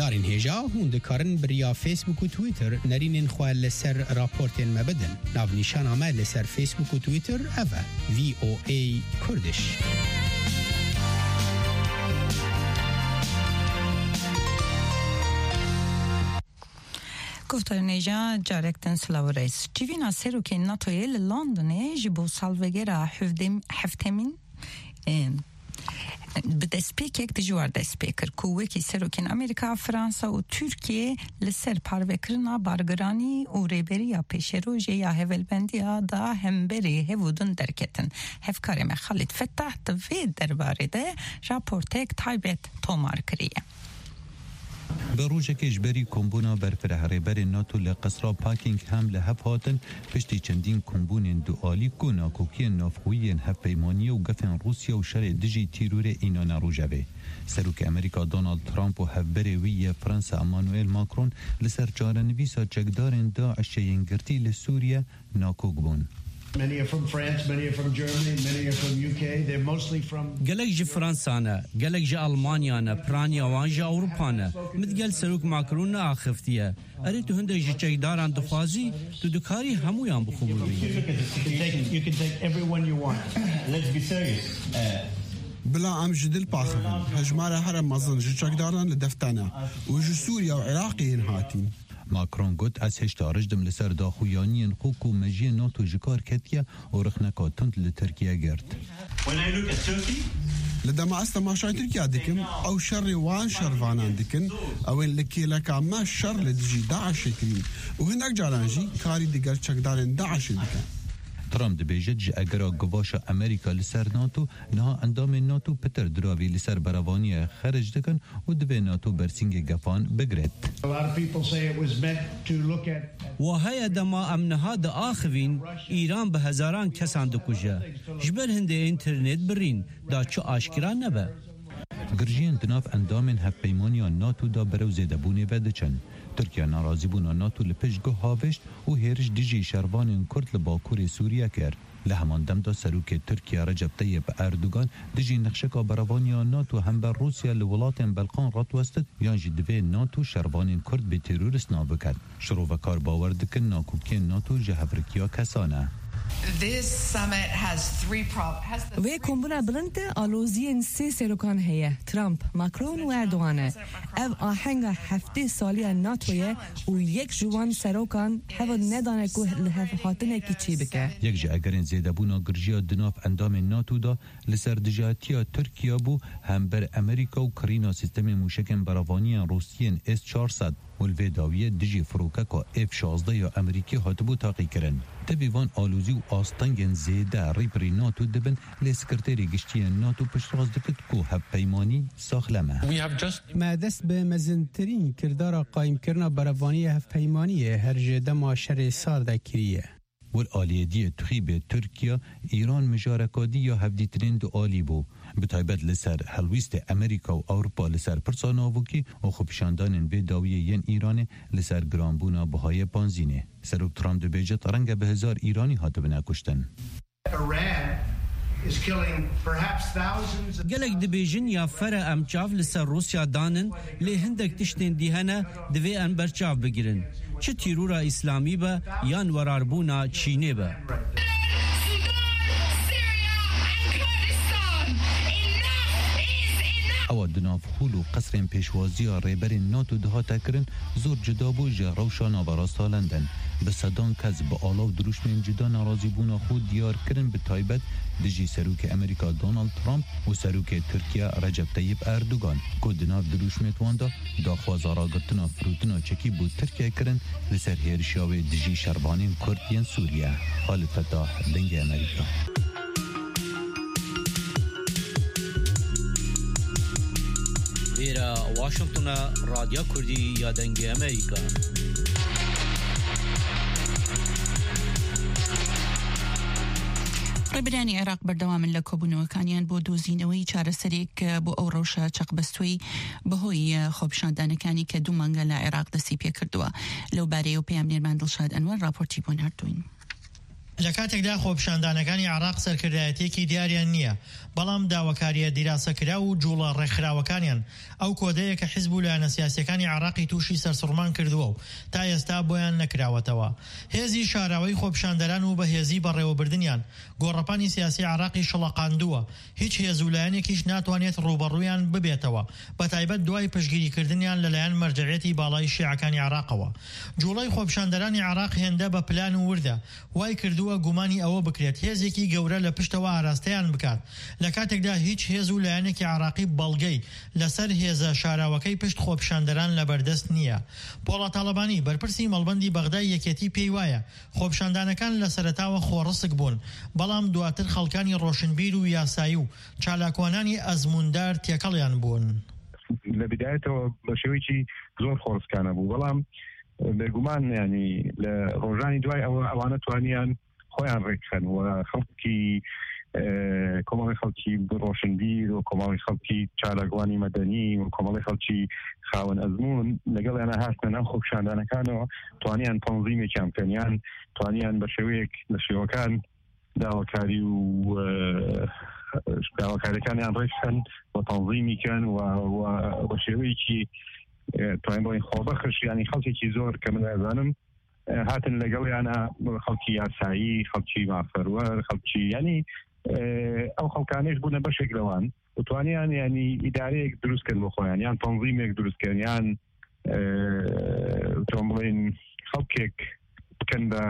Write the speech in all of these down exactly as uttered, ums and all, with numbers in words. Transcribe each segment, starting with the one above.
دارین هجا هون دکارن بریا فیسبوک و تویتر نرینین خواه لسر راپورتین مبدن ناو نیشان آمه لسر فیسبوک و تویتر اوه وی او ای کردش. گفتار نیجا جارکتن سلاو رئیس جیوینا سرو که ناتوی لندنه جبو سالوگرا هفتمین به دسپیکک دجوار دسپیکر کوه کی سروکن امریکا فرانسا و ترکیه لسر پاروکرنا بارگرانی و ریبریا پیشروژه یا هولبندیا دا همبری هودن درکتن هفکار خالد فتح دوی درباره ده راپورتک تایبت تومار کریه. بروجه که جبری کمبونا برفره هریبر ناتو لقصرا پاکینگ هم لحف هاتن پشتی چندین کمبون دوالی کنا کوکی نافخوی هف پیمانی و گفن روسیا و شر دجی تیرور اینا نروجه سروک امریکا دونالد ترامپ و هفبری وی فرانسا امانوئل ماکرون لسر چارنویسا چکدارن داعش ینگرتی لسوریا ناکوگ بون. Many are from France, many are from Germany, many are from U K. They're mostly from گلک جی فرانسانه، گلک جی آلمانیانه، پرانیا وان جی اروپانه. متگل سروک ماکرون آخفتیه. اری تو هنده جی چکداران دخوازی تو دکاری همویان بخوبی. You can take everyone you want. Let's be serious. بلا ام جدل باخن هجمار هرم مزن جی چکداران لدفتانه و جی سوریا و عراقی هاتین. ماکرون گوت از هشتارش دم لسر داخویانی خوک و مجی ناتو جکار کتیا و رخنکا تند لترکیه گرد. لدما استما شای ترکیه دکن او شر وان شروانان دکن او لکی لکا ما شر لدجی داعش کرین و هنک جالانجی کاری دیگر چکدارن داعش دکن. ترامپ دبیجد جه اگرا گواشا امریکا لسر ناتو نها اندام ناتو پتر دراوی لسر براوانی خرج دکن و دوی ناتو برسینگ گفان بگرد. و هیا دما امنها دا آخوین ایران به هزاران کسان دکوژه جبر هنده اینترنت برین دا چو آشکران نبه. گرژین دناف اندامن هف پیمانی ناتو دا برو زیده بونه و دچن. ترکیه ناراضی بونا ناتو لپشگو هاوشت و هیرش دیجی شروان کرد لباکور سوریه کرد. لهمان دم دا سروک ترکیه رجب طیب اردوگان دیجی نقشکا براوانی ناتو هم بر روسیا لولات بلقان رات وستد یانجی دوی ناتو شروان کرد به تروریست نابو کرد. شروع و کار باوردکن ناکوکی ناتو جهفرکیا کسانه. This summit has three problems. و کمبونا بلند آلوزین سه سروکان هیه ترامپ، ماکرون و اردوانه. او آهنگ هفته سالی ناتویه و یک جوان سروکان هوا ندانه که لحف حاطنه کی چی بکه. یک جا اگرین زیده بونا گرژیا دناف اندام ناتو دا لسر دجاتیا ترکیه بو هم بر امریکا و کرینا سیستم موشکن براوانی روسیین اس چهارصد والوی داویه دیجی فروکاکا اف شازده یا امریکی هاتبو تاقی کرن. تبیوان آلوزی و آستانگن زیده ریپری ناتو دبن لسکرتری گشتی ناتو پشتراز دکت کو هب پیمانی ساخلمه. ما دست به مزنترین کردار قایم کرنا براوانی هف پیمانی هر جده ما شر سار دا کریه. والآلیدی تخیب ترکیه ایران مجارکادی یا هفدیترین دو آلی بو. بتایبت لسر هلویست امریکا و اروپا لسر پرساناوکی و خوبشاندانن به داویه ین ایران لسر گرانبونا بهای پانزینه. سروک ترامپ دو بیجت رنگ به هزار ایرانی هاتو بنا کشتن. گلک دبیجن یا فر امچاف لسر روسیا دانن لی هندک تشتین دیهنه دوی ان برچاف بگیرن. چه تیرورا اسلامی با یان وراربونا چینه با. او دناف خولو قصرین پیشوازی ریبر ناتو دهاتا کرن زور جدا بو جه روشانا و راستا لندن به صدان کز با آلاو دروشمین جدا نارازی بونا خود دیار کرن به تایبت دجی سروک امریکا دونالد ترامپ و سروک ترکیه رجب طیب اردوگان که دناف دروشمیت واندا داخواز آراغتنا فروتنا چکی بود ترکیه کرن لسر هیرشاوی دجی شربانین کردین سوریه. خالد فتاح دنگ امریکا. ایرا واشنگتن رادیو کردی یا دنگ امریکا. ڕێبەرانی عێراق بەردەوامن لە کۆبوونەوەکانیان بۆ دۆزینەوەی چارەسەرێک بۆ ئەو ڕەوشە چەقبەستووی بەهۆی خۆپیشاندانەکانی کە دوو مانگە لە عێراق دەستی پێکردووە. لەو بارەیە و پەیامنێرمان دڵشاد ئەنوەر راپۆرتی بۆ ناردوین. لە کاتێکدا خۆپیشاندانەکانی عێراق سەرکردایەتێکی دیاریان نییە بەڵام داواکاریە دیراسەکرا و جوڵە ڕێکخراوەکانیان ئەو کۆدەیە کە حیزب و لایەنە سیاسیەکانی عێراقی تووشی سەرسوڕمان کردووە و تا ئێستا بۆیان نەکراوەتەوە. هێزی شاراوەی خۆپیشاندەران و بەهێزی بەڕێوەبردنیان گۆڕەپانی سیاسی عێراقی شڵەقاندووە، هیچ هێز و لایەنێکیش ناتوانێت ڕوبەڕوویان ببێتەوە، بەتایبەت دوای پشتگیریکردنیان لەلایەن مەرجەعیەتی باڵای شیعەکانی عێراقەوە. جوڵەی خۆپیشاندەرانی عێراق هێندە بە پلان و وردە وای کردووە گومانی ئەوە بکرێت هێزێکی گەورە لە پشتەوە ئاراستەیان بکات، لە کاتێکدا هیچ هێز و لایەنێکی عێراقی بەڵگەی لەسەر هێزە شاراوەکەی پشت خۆپیشاندەران لەبەردەست نییە. پۆڵە تاڵەبانی بەرپرسی مەڵبەندی بەغدای یەکێتی پێی وایە خۆپیشاندانەکان لە سەرەتاوە خۆڕسک بوون، بەڵام دواتر خەڵکانی ڕۆشنبیر و یاسایی و چالاکوانانی ئەزموندار تێکەڵیان بوون. لە بدایەتەوە بە شێوەیەکی زۆر خۆڕسکانە بوو، بەڵام بێگومان ینی لە ڕۆژانی دوای ئەوە ئەوانە توانیان خۆیان ڕێکخەن و خەڵکی کۆمەڵی خەڵکی ڕۆشنبیر و کۆمەڵی خەڵکی چالاکوانی مەدەنی و کۆمەڵی خەڵکی خاوەن ئەزمون لەگەڵیانە هاتنە ناو خۆپیشاندانەکانەوە توانیان تەنزیمێکیان بکەن، توانیان بە شێوەیەک لە شێوەکان داواکاری و داواکاریەکانیان ڕێکخەن و تەنزیمیکەن و بە شێوەیەکی توانین بۆین خۆبەخش ینی خەڵکێکی زۆر کە من ئەزانم هاتن لەگەڵیانە خەڵکی یاسایی، خەڵکی مافەروەر، خەڵکی ینی ئەو خەڵکانەش بوونە بەشێک لەوان و توانیان ینی ئیدارەیەک دروستکەن بۆ خۆیان، یان تەنزیمێک دروستکەن، یان تۆم بڵێن خەڵکێک بکەن بە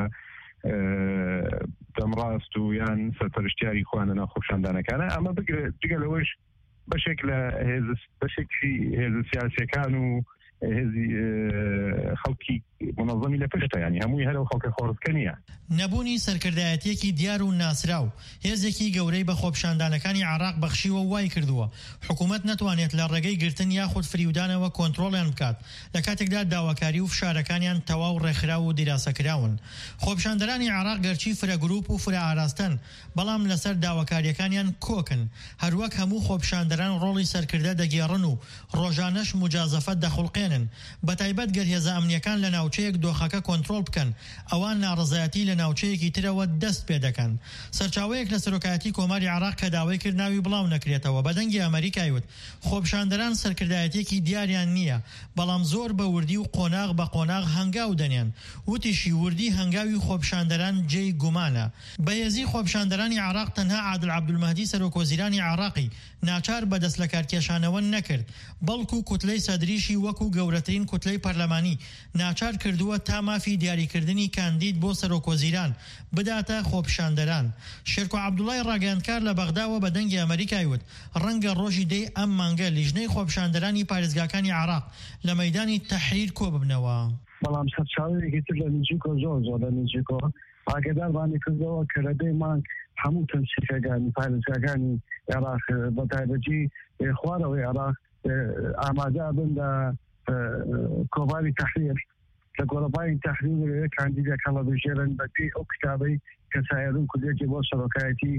دەمڕاست و یان سەرپەرشتیاری خۆیانە ناو خۆپیشاندانەکانە. ئەمە جگە لەوەش بەشێک لە بەشێکی هێز سیاسیەکان و هێزی خەڵکی منەظەمی لە پشتە، ینی هەمووی هەرەو خەڵکە خۆڕسکە نییە. نەبوونی سەرکردایەتێکی دیار و ناسراو هێزێکی گەورەی بە خۆپیشاندانەکانی عێراق بەخشیوە وای کردووە حکوومەت نەتوانێت لە ڕێگەی گرتن یاخود فریودانەوە کۆنتڕۆڵیان بکات، لە کاتێکدا داواکاری و فشارەکانیان تەواو ڕێکخرا و دیراسەکراون. خۆپیشاندەرانی عێراق گەرچی فرە گروپ و فرە ئاراستن، بەڵام لەسەر داواکاریەکانیان کۆکن، هەروەک هەموو خۆپیشاندەران ڕۆڵی سەرکردە دەگێڕن و ڕۆژانەش مجازەفەت دەخڵقێنن، بەتایبەت گەر هێزە ئەمنیەکان لە ناوچەیەک دۆخەکە کۆنتڕۆڵ بکەن ئەوان ناڕزایەتی لە ناوچەیەکی ترەوە دەست پێ دەکەن. سەرچاوەیەک لە سەرۆکایەتی کۆماری عێراق کە داوای کرد ناوی بڵاو نەکرێتەوە بەدەنگی ئەمریکای وت خۆپیشاندەران سەرکردایەتێکی دیاریان نییە، بەڵام زۆر بە وردی و قۆناغ بە قۆناغ هەنگاو دەنێن. وتیشی وردی هەنگاوی خۆپیشاندەران جێی گومانە. بەهێزی خۆپیشاندەرانی عێراق تەنها عادل عەبدولمەهدی سەرۆکوەزیرانی عێراقی ناچار بەدەست لە کارکێشانەوە نەکرد، بەڵکو کوتلەی سەدریشی وەکو گەورەترین کوتلەی پەرلەمانی ناچار کردووە تا مافی دیاریکردنی کاندید بۆ سەرۆکوەزیران بداتە خۆپیشاندەران. شێرکۆ عەبدوڵای ڕاگەیاندکار لە بەغداوە بەدەنگی ئەمریکای وت ڕەنگە ڕۆژی دەی ئەم مانگە لیژنەی خۆپیشاندەرانی پارێزگاکانی عێراق لە مەیدانی تەحریر کۆ ببنەوە. بەڵام سەرچاوەیەکی تر لە نزیکۆ زۆر زۆر لە نزیکۆ ئاگاداربانی کردەوە کە لە دەی مانگ هەموو تەنسیقەکانی پارێزگاکانی عێراق بەتایبەتی خوارەوەی عێراق ئامادە بن لە کۆباری تەحریر لە گۆڕەپانی تەحریر کاندیدێک هەڵەبژێرن بە پێی ئەو کتابەی کە سایرون کودێکی بۆ سەرۆکایەتی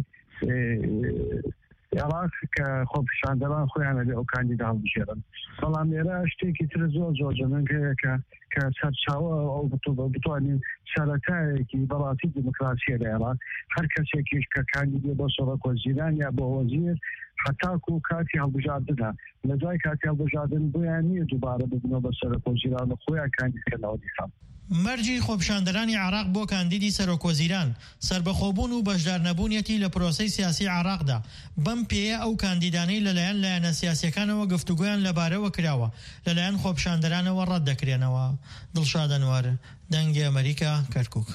عێراق کە خۆپیشاندەران خۆیانە لێ ئەو کاندیدا هەڵبژێرن. بەڵام لێرە شتێکی تر زۆر زۆر جەنگەیە کە کە سەرچاوە ئەو بتوانین سەرەتایەکی بەڕاستی دیموکراسیە لە عێراق هەر کەسێکیش کە کاندیدێ بۆ سەرۆکوەزیران یا بۆ وەزیر حتاکو کاتی هەڵبژاردنە لە دوای کاتی هەڵبژاردن بۆیان نییە دووبارە ببنەوە بە سەرۆکوەزیران و خۆیان کاندیدکردنەوە دیسان. مەرجی خۆپیشاندەرانی عێراق بۆ کاندیدی سەرۆکوەزیران سربەخۆبوون و بەشدار نەبوونیەتی لە پرۆسەی سیاسی عێراقدا بەم پێیە ئەو کاندیدانەی لەلایەن لایەنە سیاسیەکانەوە گفتوگویان لەبارەوە کراوە لەلایەن خۆپیشاندەرانەوە ڕەت دەکرێنەوە. دڵشاد ئەنوار، دەنگی ئەمریکا، کەرکووک.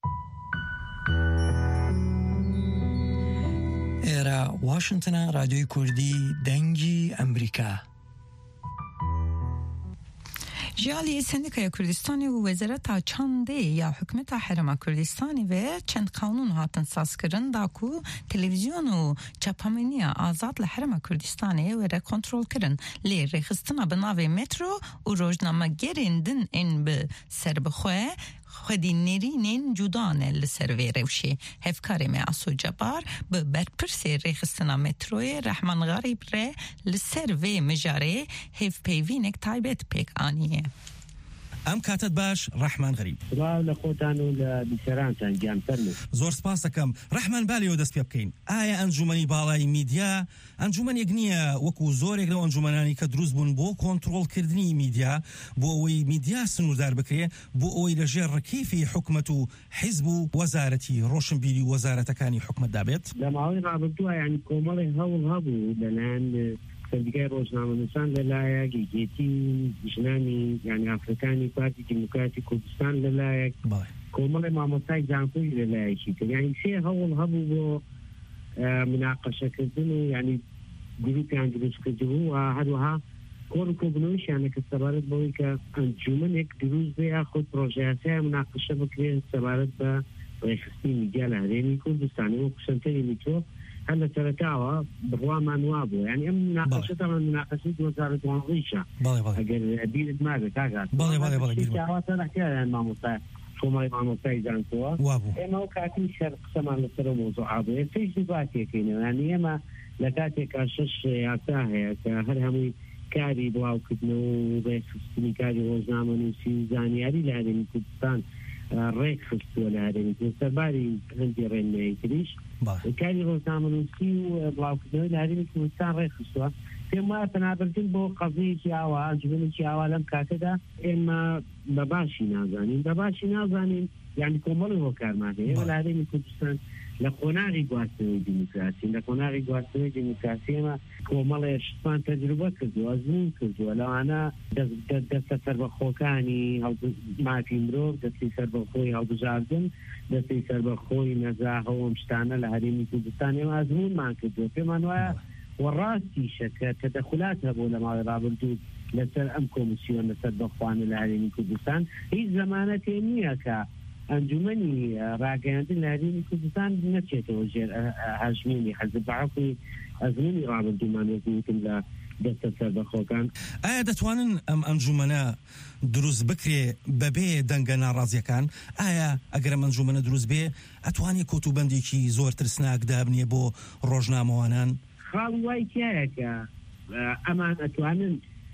ئێرە واشنگتنە، رادیۆی کوردی دەنگی ئەمریکا. جالی سندیکای کردستانی و وزارت چنده یا حکومت حرم کردستانی و چند قانون هاتن ساز کردن داکو تلویزیون و چپامنی آزاد لحرم کردستانی و را کنترل کردن لی رخستنا به ناو مترو و روزنامه گریندن این به سر بخواه خودی نرینین جودانه لسر وی روشی هفکاری می آسو جبار به برپرسی ریخستنا متروی رحمان غریب ره لسر وی مجاره هف پیوینک تایبت پیک آنیه. ئەم کاتت باش ڕەحمان غەریب لە خۆتان و لە بیسەرانتان گیان فەرموو. زۆر سپاس دەکەم ڕەحمان بالێەوە دەست پێ بکەین. ئایا ئەنجومەنی باڵای میدیا ئەنجومەنێک نییە وەکو زۆرێک لەو ئەنجومەنانی کە دروست بوون بۆ کۆنتڕۆڵکردنی میدیا بۆ ئەوەی میدیا سنووردار بکرێ بۆ ئەوەی لەژێر ڕکیفی حکومەت و حیزب و وەزارەتی ڕۆشنبیری و وەزارەتەکانی حکومەت دابێت. لە ماوەی ڕابردووە یعنی کۆمەڵی هەوڵ هەبوو لەلایەن سندیکای ڕۆژنامەنووسان لەلایەک یەکێتی ژنانی یعنی ئافرەکانی پارتی دیموکراتی کوردستان لەلایەک کۆمەڵی مامۆستای زانکۆی لەلایەکی تر یعنی سێ هەوڵ هەبوو بۆ مناقەشەکردن و یعنی گروپیان دروستکردبوو و هەروەها کۆڕ و کۆبنەوەیشیانە کە سەبارەت بەوەی کە ئەنجومەنێک دروست بێ یاخود پرۆژەیاسای مناقەشە بکرێن سەبارەت بە ڕێخستی میدیا لە هەرێمی کوردستانی و کوشنتەری میتۆ هەر لە سەرەتاوە بڕوامان وا بوو یعنی ئەم مناقەشەتان مناقەشەی دوو هەزار و دوانزەیشە ئەگەر بیرت مابێت کاگات ئاواتە نەحتیاریان مامۆستا کۆمەڵی مامۆستای زانکۆوە ئێمە و کاتی شەر قسەمان لەسەر مۆزوعا بوو پێش دواتێکینەوە یعنی ئێمە لە کاتێکا شەش یاسا هەیە کە هەر هەمووی کاری بڵاوکردنەوە و ڕێخستنی کاری ڕۆژنامەنووسی و زانیاری لە هەرێمی کوردستان ڕێک خستووە لە هەرێمی سەرباری هەندی ڕێنمایی تریش کاری ڕۆژنامەنووسی و بڵاوکردنەوەی لە هەرێمی کوردستان ڕێک خستووە پێم وایە پەنابردن بۆ قەزەیەکی ئاوا ئەنجومەنێکی ئاوا لەم کاتەدا ئێمە بە باشی نازانین بە باشی نازانین یعنی کۆمەڵی هۆکارمان هەیە لە هەرێمی کوردستان لە قۆناغی گواستنەوەی دیموکراسی لە قۆناغی گواستنەوەی دیموکراسی ئێمە کۆمەڵی شتمان تەجروبە کردووە ئەزمون کردووە لەوانە دەستە سەربەخۆکانی مافی مرۆڤ دەستی سەربەخۆی هەڵبژاردن دەستی سەربەخۆی نەزاهەوە ئەم شتانە لە هەرێمی کوردستان ئێمە ئەزمونمان کردووە پێمان وایە وەڕاستیشە کە تەدەخولات هەبوو لە ماوەی ڕابردوو لەسەر ئەم کۆمیسیۆن لەسەر بەخواانە لە هەرێمی کوردستان هیچ زەمانەتێ نییە کە ئەنجومەنی ڕاگەیاندن لە هەرێمی کوردستان نەچێتەوە ژێر هەژمێنی حەزب بەعەفوی ئەزموونی ڕابردوومان وەکوتم لە دەستە سەربەخۆکان. ئایا دەتوانن ئەم ئەنجومەنە دروست بکرێ بەبێ دەنگە ناڕازیەکان ئایا ئەگەر ئەم ئەنجومەنە دروست بێ ئەتوانێت کۆتوبەندێکی زۆر ترسناک دابنێ بۆ ڕۆژنامەوانان؟ خاڵی وای تایە کە ئەمان ئەتوانن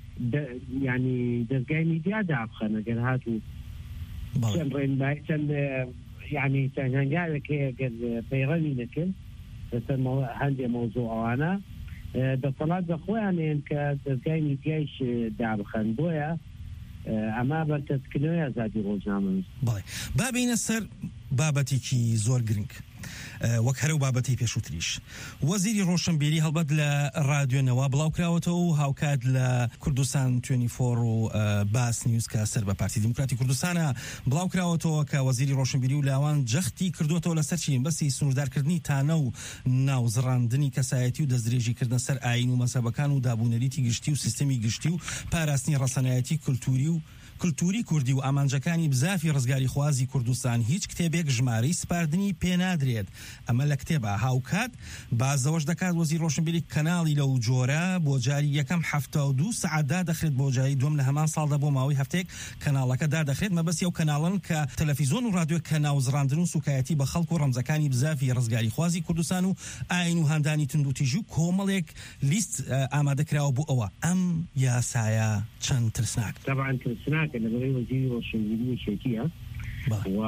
ینی دەستگای میدیا دابخەن ئەگەر هاتوو چەند ڕێنمایی چەند یعنی چەند هەنگاوێک ئەگەر پەیڕەوی نەکرد لەسەر هەندێک مەوزوع ئەوانە دەسەڵات بە خۆیانێن کە دەستگای میدیایش دابخەن بۆیە ئەما بەرکەسکردنەوەی ئازادی ڕۆژنامەنووس. بەڵێ با بینە سەر بابەتێکی زۆر گرنگ وەک هەرو بابەتی پێشووتریش وەزیری ڕۆشنبیری هەڵبەت لە رادیۆنەوە بڵاوکراوەتەوە و هاوکات لە کوردستان توێنی فۆر و باس نیوز کە سەر بە پارتی دیموکراتی کوردستانە بڵاوکراوەتەوە کە وەزیری ڕۆشنبیری و لاوان جەختی کردوەوە لەسەر چین بەسی سنووردارکردنی تانە و ناوزڕاندنی کەسایەتی و دەستدرێژیکردن سەر ئاین و مەسەبەکان و دابوونەریتی گشتی و سیستەمی گشتی و پاراستنی ڕەسەنایەتی کولتوری و کولتوری کوردی و ئامانجەکانی بزافی ڕزگاری خوازی کوردستان هیچ کتێبێک ژمارەی سپاردنی پێنادرێت ئەمە لە کتێبە هاوکات بازەوەش دەکات وەزیر ڕۆشنبیری کەناڵی لەو جۆرە بۆ جاری یەکەم هەفتە و دوو سەعاتدا دەخرێت بۆ جاری دوم لە هەمان ساڵدا بۆ ماوەی هەفتەیەک کەناڵەکە دادەخرێت مەبەستی ئەو کەناڵن کە تەلەڤیزۆن و رادیۆ کە ناوزڕاندن و سوکایەتی بە خەڵک و ڕەمزەکانی بزافی ڕزگاری خوازی کوردستان و ئاین و هەندانی تند و تیژی و کۆمەڵێک لیست ئامادەکراوە بۆ ئەوە ئەم یاسایە چەند ترسناک طبعا ترسناکە لەبەرەوەی وەزیری ڕۆشنبیری شێتیە و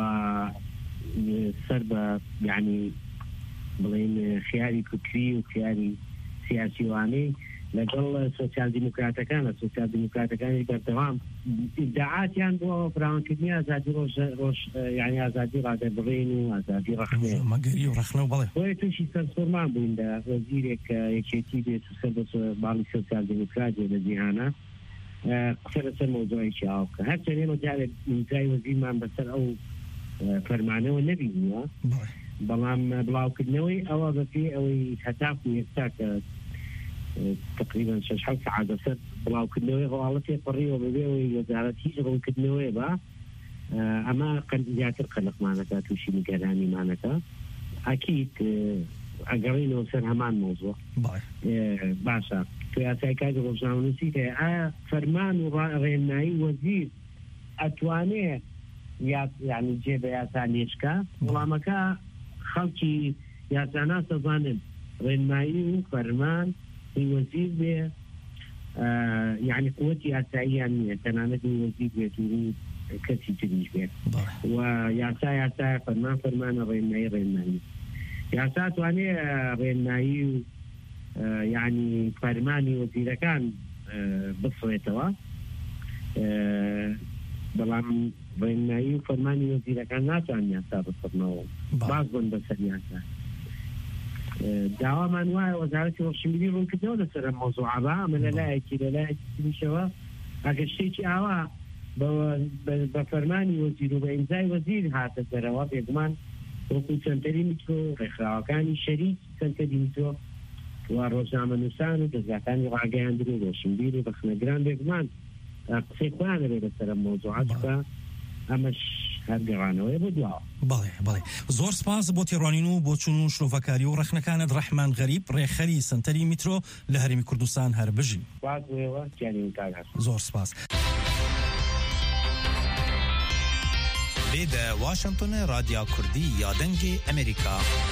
سەر بە یعنی بڵێن خیاری کوتری و خیاری سیاسیوانەی لەگەڵ سۆسیال دیموکراتەکانە سۆسیال دیموکراتەکانی بەردەوام ئیدعاتیان بۆ فراوانکردنی ئازادی ڕۆژ یعنی ئازادی ڕادەبڕین و ئازادی ڕەخنە مەگەری و ڕەخنە و بەڵێ بۆیە تووشی سەرسوورمان بووین لە وەزیرێک یەکێتی بێت و سەر بە باڵی سۆسیال دیموکراتێ لە جیهانە قسە لەسەر مۆزوعێکی ئاوکە هەر چەندێمە جارێک ئیمزای وەزیرمان بەسەر ئەو فەرمانەوە نەبینیوە بەڵام بڵاوکردنەوەی ئەوە بەپێ ئەوەی هەتاف و ئێستا کە تقریبا شش حەوت سەعات بەسەر بڵاوکردنەوەی هەواڵەتی پڕیەوە بەبێ ئەوەی وەزارەت هیچ ڕوونکردنەوەی بە ئەمە زیاتر قەلقمانەکە تووشی نیگەرانیمانەکە ئەکید ئەگەڕینەوە سەر هەمان مۆزوع باشە تو یاسای کاری ڕۆژنامەنووسی هەیە ئایا فەرمان و ڕێنمایی وەزیر ئەتوانێت یعنی جێ بە یاسا لێشکە وەڵامەکە خەڵکی یاسانا سەزانن ڕێنمایی و فەرمان وەزیر بێ یعنی قووەتی یاساییان نییە تەنانەت وەزیر بێت و کەسی تریش بێت و یاسا یاسا فەرمان فەرمانە ڕێنمایی ڕێنمایی یاسا توانێ ڕێنمایی و یعنی فەرمانی وەزیرەکان بفڕێتەوە بەڵام ڕێنمایی و فەرمانی وەزیرەکان ناتوان یاسا بفڕنەوە باز بن بەسەر یاسا داوامان وایە وەزارەتی ڕۆشنبیری ڕوونکردنەوە لەسەر ئەم مۆزوعە بە ئەمە لەلایەکی لەلایەکی تریشەوە ئەگەر شتێکی ئاوا بە فەرمانی وەزیر و بە ئیمزای وەزیر هاتە دەرەوە بێگومان وەکو سنتەری میترۆ ڕێکخراوەکانی شەریک سنتەری میترۆ و ڕۆژنامەنووسان و دەستگاکانی ڕاگەیاندن و ڕۆشنبیر و بەخنەگران بێگومان قسەی خۆیان دەبێت لەسەر ئەم مۆزوعە چکە ئەمەش هەر گەڕانەوەی بۆ دواوە. بەڵێ بەڵێ زۆر سپاس بۆ تێڕوانین و بۆ چوون و شلۆڤەکاری و ڕەخنەکانت ڕەحمان غەریب ڕێخەری سنتەری میترۆ لە هەرێمی کوردستان هەر بژین. زۆر سپاس. لێدە واشنگتن رادیا کوردی یادەنگی ئەمریکا.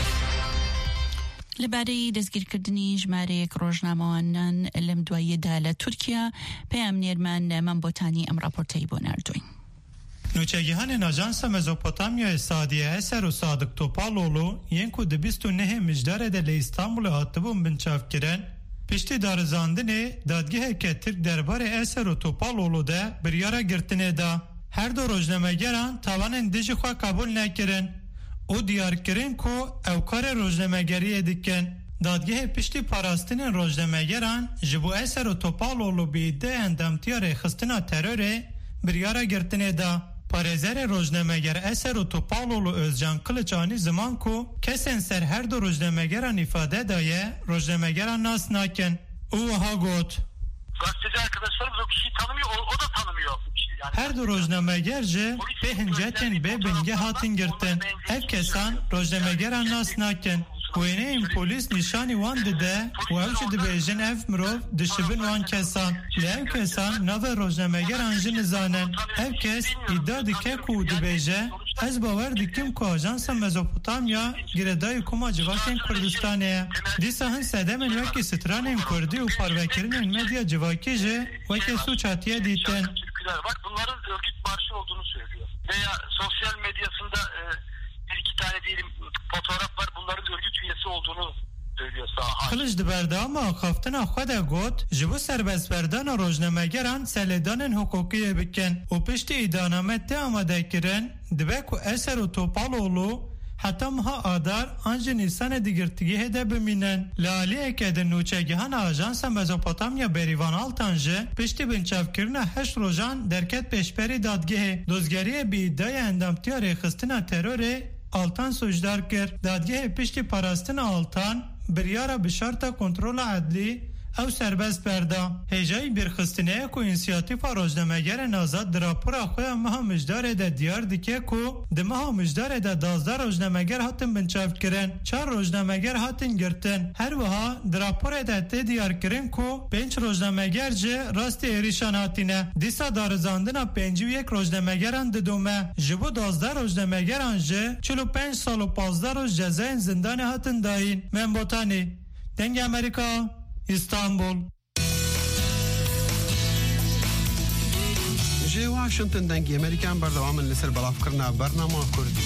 لەبارەی دەستگیرکردنی ژمارەیەک ڕۆژنامەوانان لەم دواییەدا لە تورکیا پەیام نێرمان مەمبۆتانی ئەم راپۆرتەی بۆ ناردوین. نوچەگیهانên Ajansa Mezopotamyayê Sadiye Eser û Sadık Topaloğlu yên ku di bîst û nehê mijdarê de li İstanbulê hatibûn binçavkirin, piştî darizandinê dadgeheke Tirk derbarê Eser û Topaloğlu de biryara girtinê da. Her du rojnamegeran tawanên dijî xwe kabûl nekirin û diyarkirin ku ew karê rojnamegeriyê dikin. Dadgehê piştî parastinên rojnamegeran ji bo Eser û Topaloğlu bi îddeya endamtiya rêxistina terorê biryara girtinê da. Parêzerê rojnameger Eser û Topaloğlu Özcan Kılıç anî ziman ku kesên ser her du rojnamegeran îfade daye rojnamegeran nas nakin. û wiha got. Gazeteci arkadaşlarımız o kişiyi tanımıyor, o, o da tanımıyor. Yani her du rojnameger ji bê hincetên bê bingê hatin girtin. Ev kesan rojnamegeran nas nakin. Wêneyên polîs nîşanî wan dide û ew jî dibêjin ev mirov dişibin wan kesan. Li ev kesan navê rojnamegeran jî nizanin. Ev kes îddia dike ku dibêje ez bawer dikim ku Ajansa Mezopotamya girêdayê Koma Civakên Kurdistanê ye. Dîsa hin sedemên wekî stranên Kurdî û parvekirinên medya civakî jî wekî suç hatiye dîtin. Bak bunların örgüt marşı olduğunu söylüyor. Veya sosyal medyasında e, bir iki tane diyelim fotoğraf var, bunların örgüt üyesi olduğunu söylüyor saha. Kılıç di berdama xaftina xwe de got ji bo serbestberdana rojnamegeran selêdanên hukukiyê bikin û piştî îdanamet tê amadekirin dibe ku Eser û Topaloğlu heta meha adar an ji Nîsanê digirtigihê de bimînin. Li aliyeke di nûçegihana Ajansa Mezopotamya Berîvan Altan jî piştî binçavkirina heşt rojan derket pêşberî dadgehê dozgeriyê bi îddaya endamtiya rêxistina terorê Altan sujdar kir. Dadgehê piştî parastina Altan biryara bi şarta kontrola edlî ew serbest berda. Hêjayî bîrxistineyek û înisiyatîfa rojnamegerên azad di rapora xwe ya meha mijdarê de diyar dike ku di meha mijdarê de dazda rojnameger hatin binçavkirin. Çar rojnameger hatin girtin. Her wiha di raporê de tê diyarkirin ku pênc rojnameger jî rastî êrîşan hatine. Dîsa darizandina pêncî û yek rojnamegeran didome. Ji bo dazda rojnamegeran jî çil û pênc sal û panzdeh roj cezayên zindanê hatin dayîn. Membotanî dengê Amerîka İstanbul. Ji Washington dengê Amerikan berdewamın li ser belavkirina bernama Kurdî.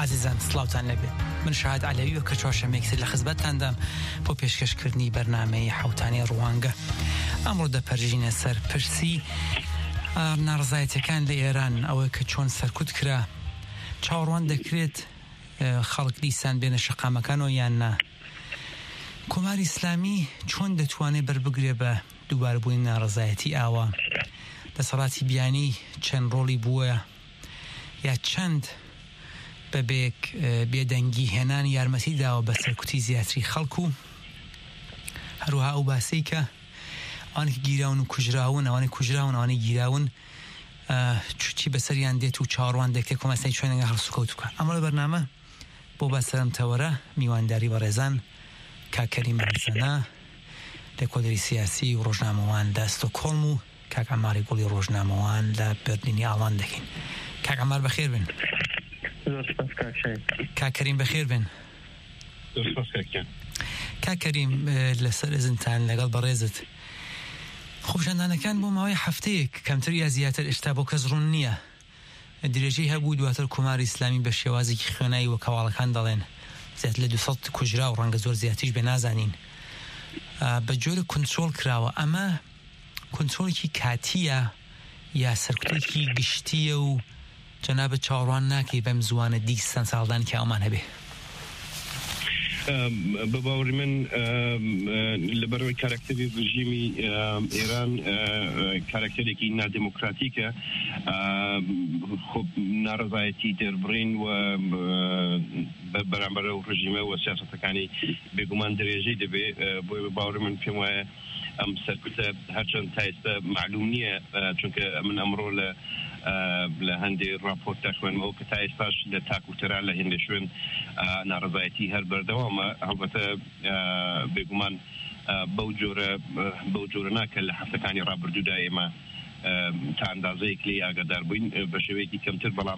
عزیزان سلاوتان لەبێ من شاهد علەوی و کە چوارشەمەیەکسر لە خزمەتتاندام بۆ پێشکەشکردنی بەرنامەی حوتانی ڕوانگە ئەمڕۆ دەپەرژینە سەر پرسی ناڕزایەتەکان لە ئێران ئەوەی کە چۆن سەرکوت کرا چاوەڕوان دەکرێت خەڵک دیسان بێنە شەقامەکانەوە یان نا کۆماری ئیسلامی چۆن دەتوانێت بەربگرێ بە دووباربوونی ناڕزایەتی ئاوا دەسەڵاتی بیانی چەند ڕۆڵی بووە یا چەند بەبێک بێدەنگی هێنان یارمەتی داوە بە سەرکوتی زیاتری خەڵکو و هەروها ئەو باسی کە ئەوانێکی گیراون و کوژراون ئەوانەی کوژراون ئەوانەی گیراون چی بەسەریان دێت و چاوەڕوان دەکرێت کۆمەسای شوێنەکە هەڵسوکەوت بکە ئەمە لە بەرنامە بۆ بەسەرمتەوەرە میوانداری بە ڕێزان کاکەریم بەرزەنە لە کۆدەری سیاسی و ڕۆژنامەوان لە ستۆکۆڵم و کاک عەماری گوڵی ڕۆژنامەوان لە بەرلینی ئاڵان دەکەین کاک عەمار بەخێر بن کاکەریم بەخێر بن کاکەریم لەسەر ئەزنتان لەگەڵ بەڕێزت خۆپیشاندانەکان بۆ ماوەی هەفتەیەک کەمتر یا زیاتر ئێستا بۆ کەس ڕوون نییە درێژەی هەبوو دواتر کۆماری ئیسلامی بە شێوازێکی خوێنایی وە کەواڵەکان دەڵێن زیات لە دووسەد کوژرا و ڕەنگە زۆر زیاتریش بێ نازانین بە جۆرە کنترۆل کراوە ئەمە کنترۆلێکی کاتیە یا سەرکوتێکی گشتیە و جەنابەت چاوەڕوان ناکەی بەم زوانە دیستان ساڵدان کە ئەومان هەبێ بە باوەڕی من لەبەرەوەی کارکتەری ڕژیمی ئێران کارکتەرێکی نادیموکراتیکە خۆ ناڕزایەتی دەربڕین و بەرامبەر و ڕژیمە و سیاسەتەکانی بێگومان درێژەی دەبێ بۆی بە باوەڕی من پێم وایە ئەم سەرکوتە هەرچەند تا ئێستا معلوم نییە چونکە من ئەمڕۆ لە لە هەندێک راپۆرت دەخوێنمەوە کە تا ئێستاش لە تاکوتەرا لە هێندە شوێن ناڕزایەتی هەر بەردەوامە هەڵبەتە بێگومان بەو جۆرە بەو جۆرە ناکە لە هەفتەکانی ڕابردوودا ئێمە تا ئەندازەیەک لێ ئاگادار بووین بە شێوەیەکی کەمتر بەڵام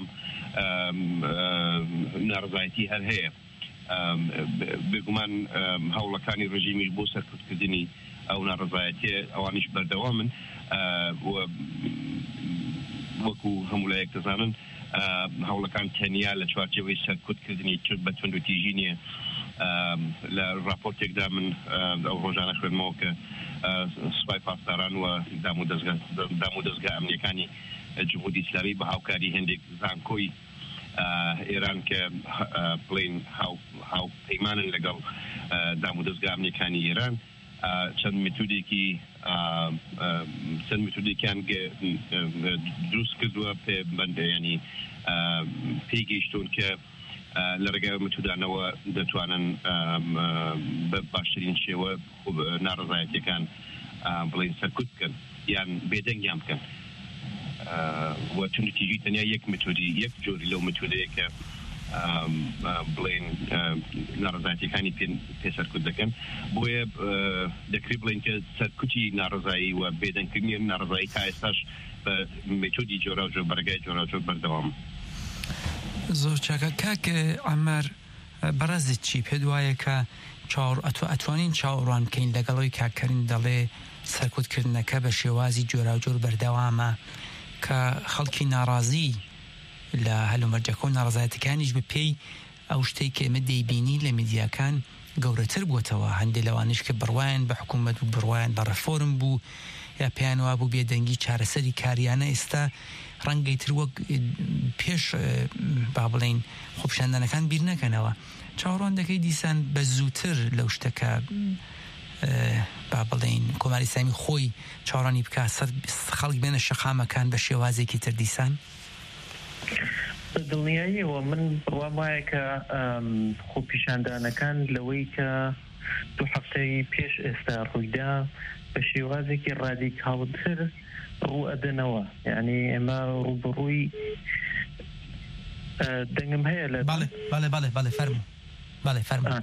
ناڕزایەتی هەر هەیە بێگومان هەوڵەکانی ڕژیمیش بۆ سەرکوتکردنی ئەو ناڕزایەتیە ئەوانیش بەردەوامن وەکو هەمولایەک دەزانن هەوڵەکان تەنیا لە چوارچێوەی سەرکوتکردنی تر بە تونند و تیژی نییە لە راپۆرتێکدا من ئەو ڕۆژانە خوێنمەوە کە سوپای پاسداران و دام و دەستگا ئەمنیەکانی جمهوری ئیسلامی بە هاوکاری هێندێک زانکۆی ئێران کە بڵێن هاوپەیمانن لەگەڵ دام و دەستگا ئەمنیەکانی ئێران چەند میتودێکی چەند میتودێکیان دروست کردووە ینی پێیگەیشتون کە لە ڕێگای میتودانەوە دەتوانن بە باشترین شێوە ناڕزایەتیەکان بڵێن سەرکوت بکەن یان بێدەنگیان بکەن و تونتیژی تەنیا یەک میتودی یەک جۆری لەو میتودەیە کە بڵێن ناڕزایەتیەکانی پێ سەرکوت دەکەن بۆیە دەکرێت بڵێن کە سەرکوتی ناڕزایی و بێدەنگکردنی ناڕزایی تا ئێستاش بە میتودی جۆرا و جۆر بەرگای جۆرا و جۆر بەردەوام زۆر چاکە کاک عەمار بەڕێزت چی پێت وایە کە ئەتوانین چاوەڕوان بکەین لەگەڵەوەی کاکەرین دەڵێ سەرکوتکردنەکە بە شێوازی جۆرا و جۆر بەردەوامە کە خەڵکی ناڕازی لە هەلومەرجەکە و ناڕزایەتەکانیش بە پێی ئەو شتەی کە ئێمە دەیبینی لە میدیاکان گەورەتر بووەتەوە هەندێک لەوانش کە بڕوایان بە حکوومەت و بڕوایان بە ڕەفۆرم بوو یا پێیان وا بوو بێدەنگی چارەسەری کاریانە ئێستا ڕەنگەی تر وەک پێش با بڵێن خۆپیشاندانەکان بیر نەکەنەوە چاوەڕوان دەکەی دیسان بە زووتر لەو شتەکە با بڵێن کۆماری ئیسلامی خۆی چاوەڕوانی بکە خەڵک بێنە شەقامەکان بە شێوازێکی تر دیسان دڵنیاییەوە من بڕوام وایە کە خۆپیشاندانەکان لەوەی کە دوو هەفتەی پێش ئێستا ڕوویدا بە شێوازێکی ڕادیکاڵتر ڕوو ئەدەنەوە یعنی ئێمە ڕووبڕووی دەنگم هەیە لە باڵێ باڵێ باڵێ باڵێ فەرموو باڵێ فەرموو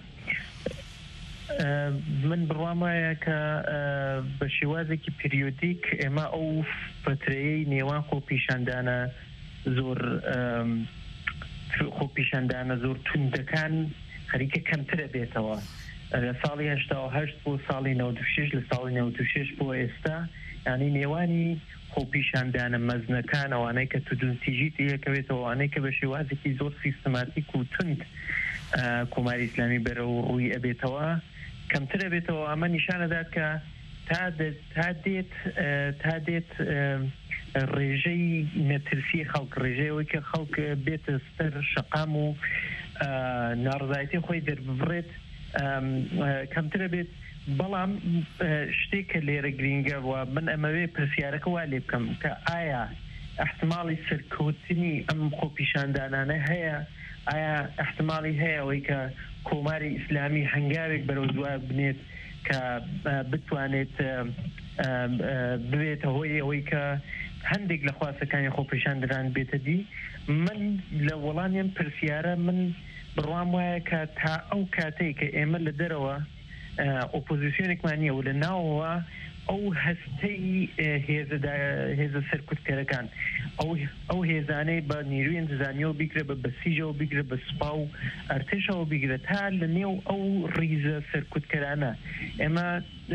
من بڕوام وایە کە بە شێوازێکی پیریۆدیک ئێمە ئەو فترەیەی نێوان خۆپیشاندانە زۆر خۆپیشاندانە زۆر توندەکان خەریکە کەمترە بێتەوە لە ساڵی هەشتا و هەشت بۆ ساڵی نەوەت و شەش لە ساڵی نەوەت و شەش بۆ ئێستا ینی نێوانی خۆپیشاندانە مەزنەکان ئەوانەی کە تودونتیژی تێکەوێتەوە ئەوانەی کە بە شێوازێکی زۆر سیستەماتیک و تند کۆماری ئیسلامی بەرەو ڕووی ئەبێتەوە کەمترە بێتەوە. ئەمە نیشانەدات کە تا دێت تا دێت ڕێژەی نەترسی خەڵک ڕێژەیەوەی کە خەڵک بێتە سەر شەقام و ناڕزایەتی خۆی دەربڕێت کەمترە بێت. بەڵام شتێک کە لێرە گرینگە وە من ئەمەوێ پرسیارەکە وا لێ بکەم کە ئایا احتمالی سەرکەوتنی ئەم خۆپیشاندانانە هەیە؟ ئایا احتمالی هەیە ئەوەی کە کۆماری ئیسلامی هەنگاوێک بەرەو دوای بنێت کە بتوانێت ببێتە هۆی ئەوەی کە هەندێک لە خواستەکانی خۆپیشاندان بێتە دی؟ من لە وەڵامیم پرسیارە من بڕوام وایە کە تا ئەو کاتەی کە ئێمە لە دەرەوە ئۆپۆزیسیۆنێکمان نییە و لە ناوەوە ئەو هەستەی هێزە سەرکوتکەرەکان ئەو هێزانەی بە نیروی انتزامیەوە بیگرە بە بەسیژەوە بیگرە بە سوپا و ئەرتێشەوە بیگرە تا لە نێو ئەو ڕیزە سەرکوتکەرانە ئێمە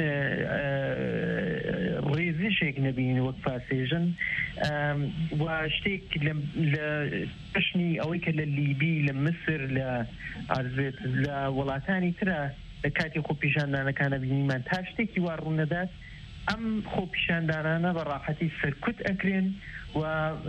ڕێزشێک نەبین وەک پاسێژن و شتێک لە پشنی ئەوەی کە لە لیبی لە مسر لە ئارزێت لە وڵاتانی ترە لە کاتی خۆپیشاندانەکانە بینیمان تا شتێکی وا ڕوونەدات ئەم خۆپیشاندانانە بە ڕاحەتی سەرکوت ئەکرێن و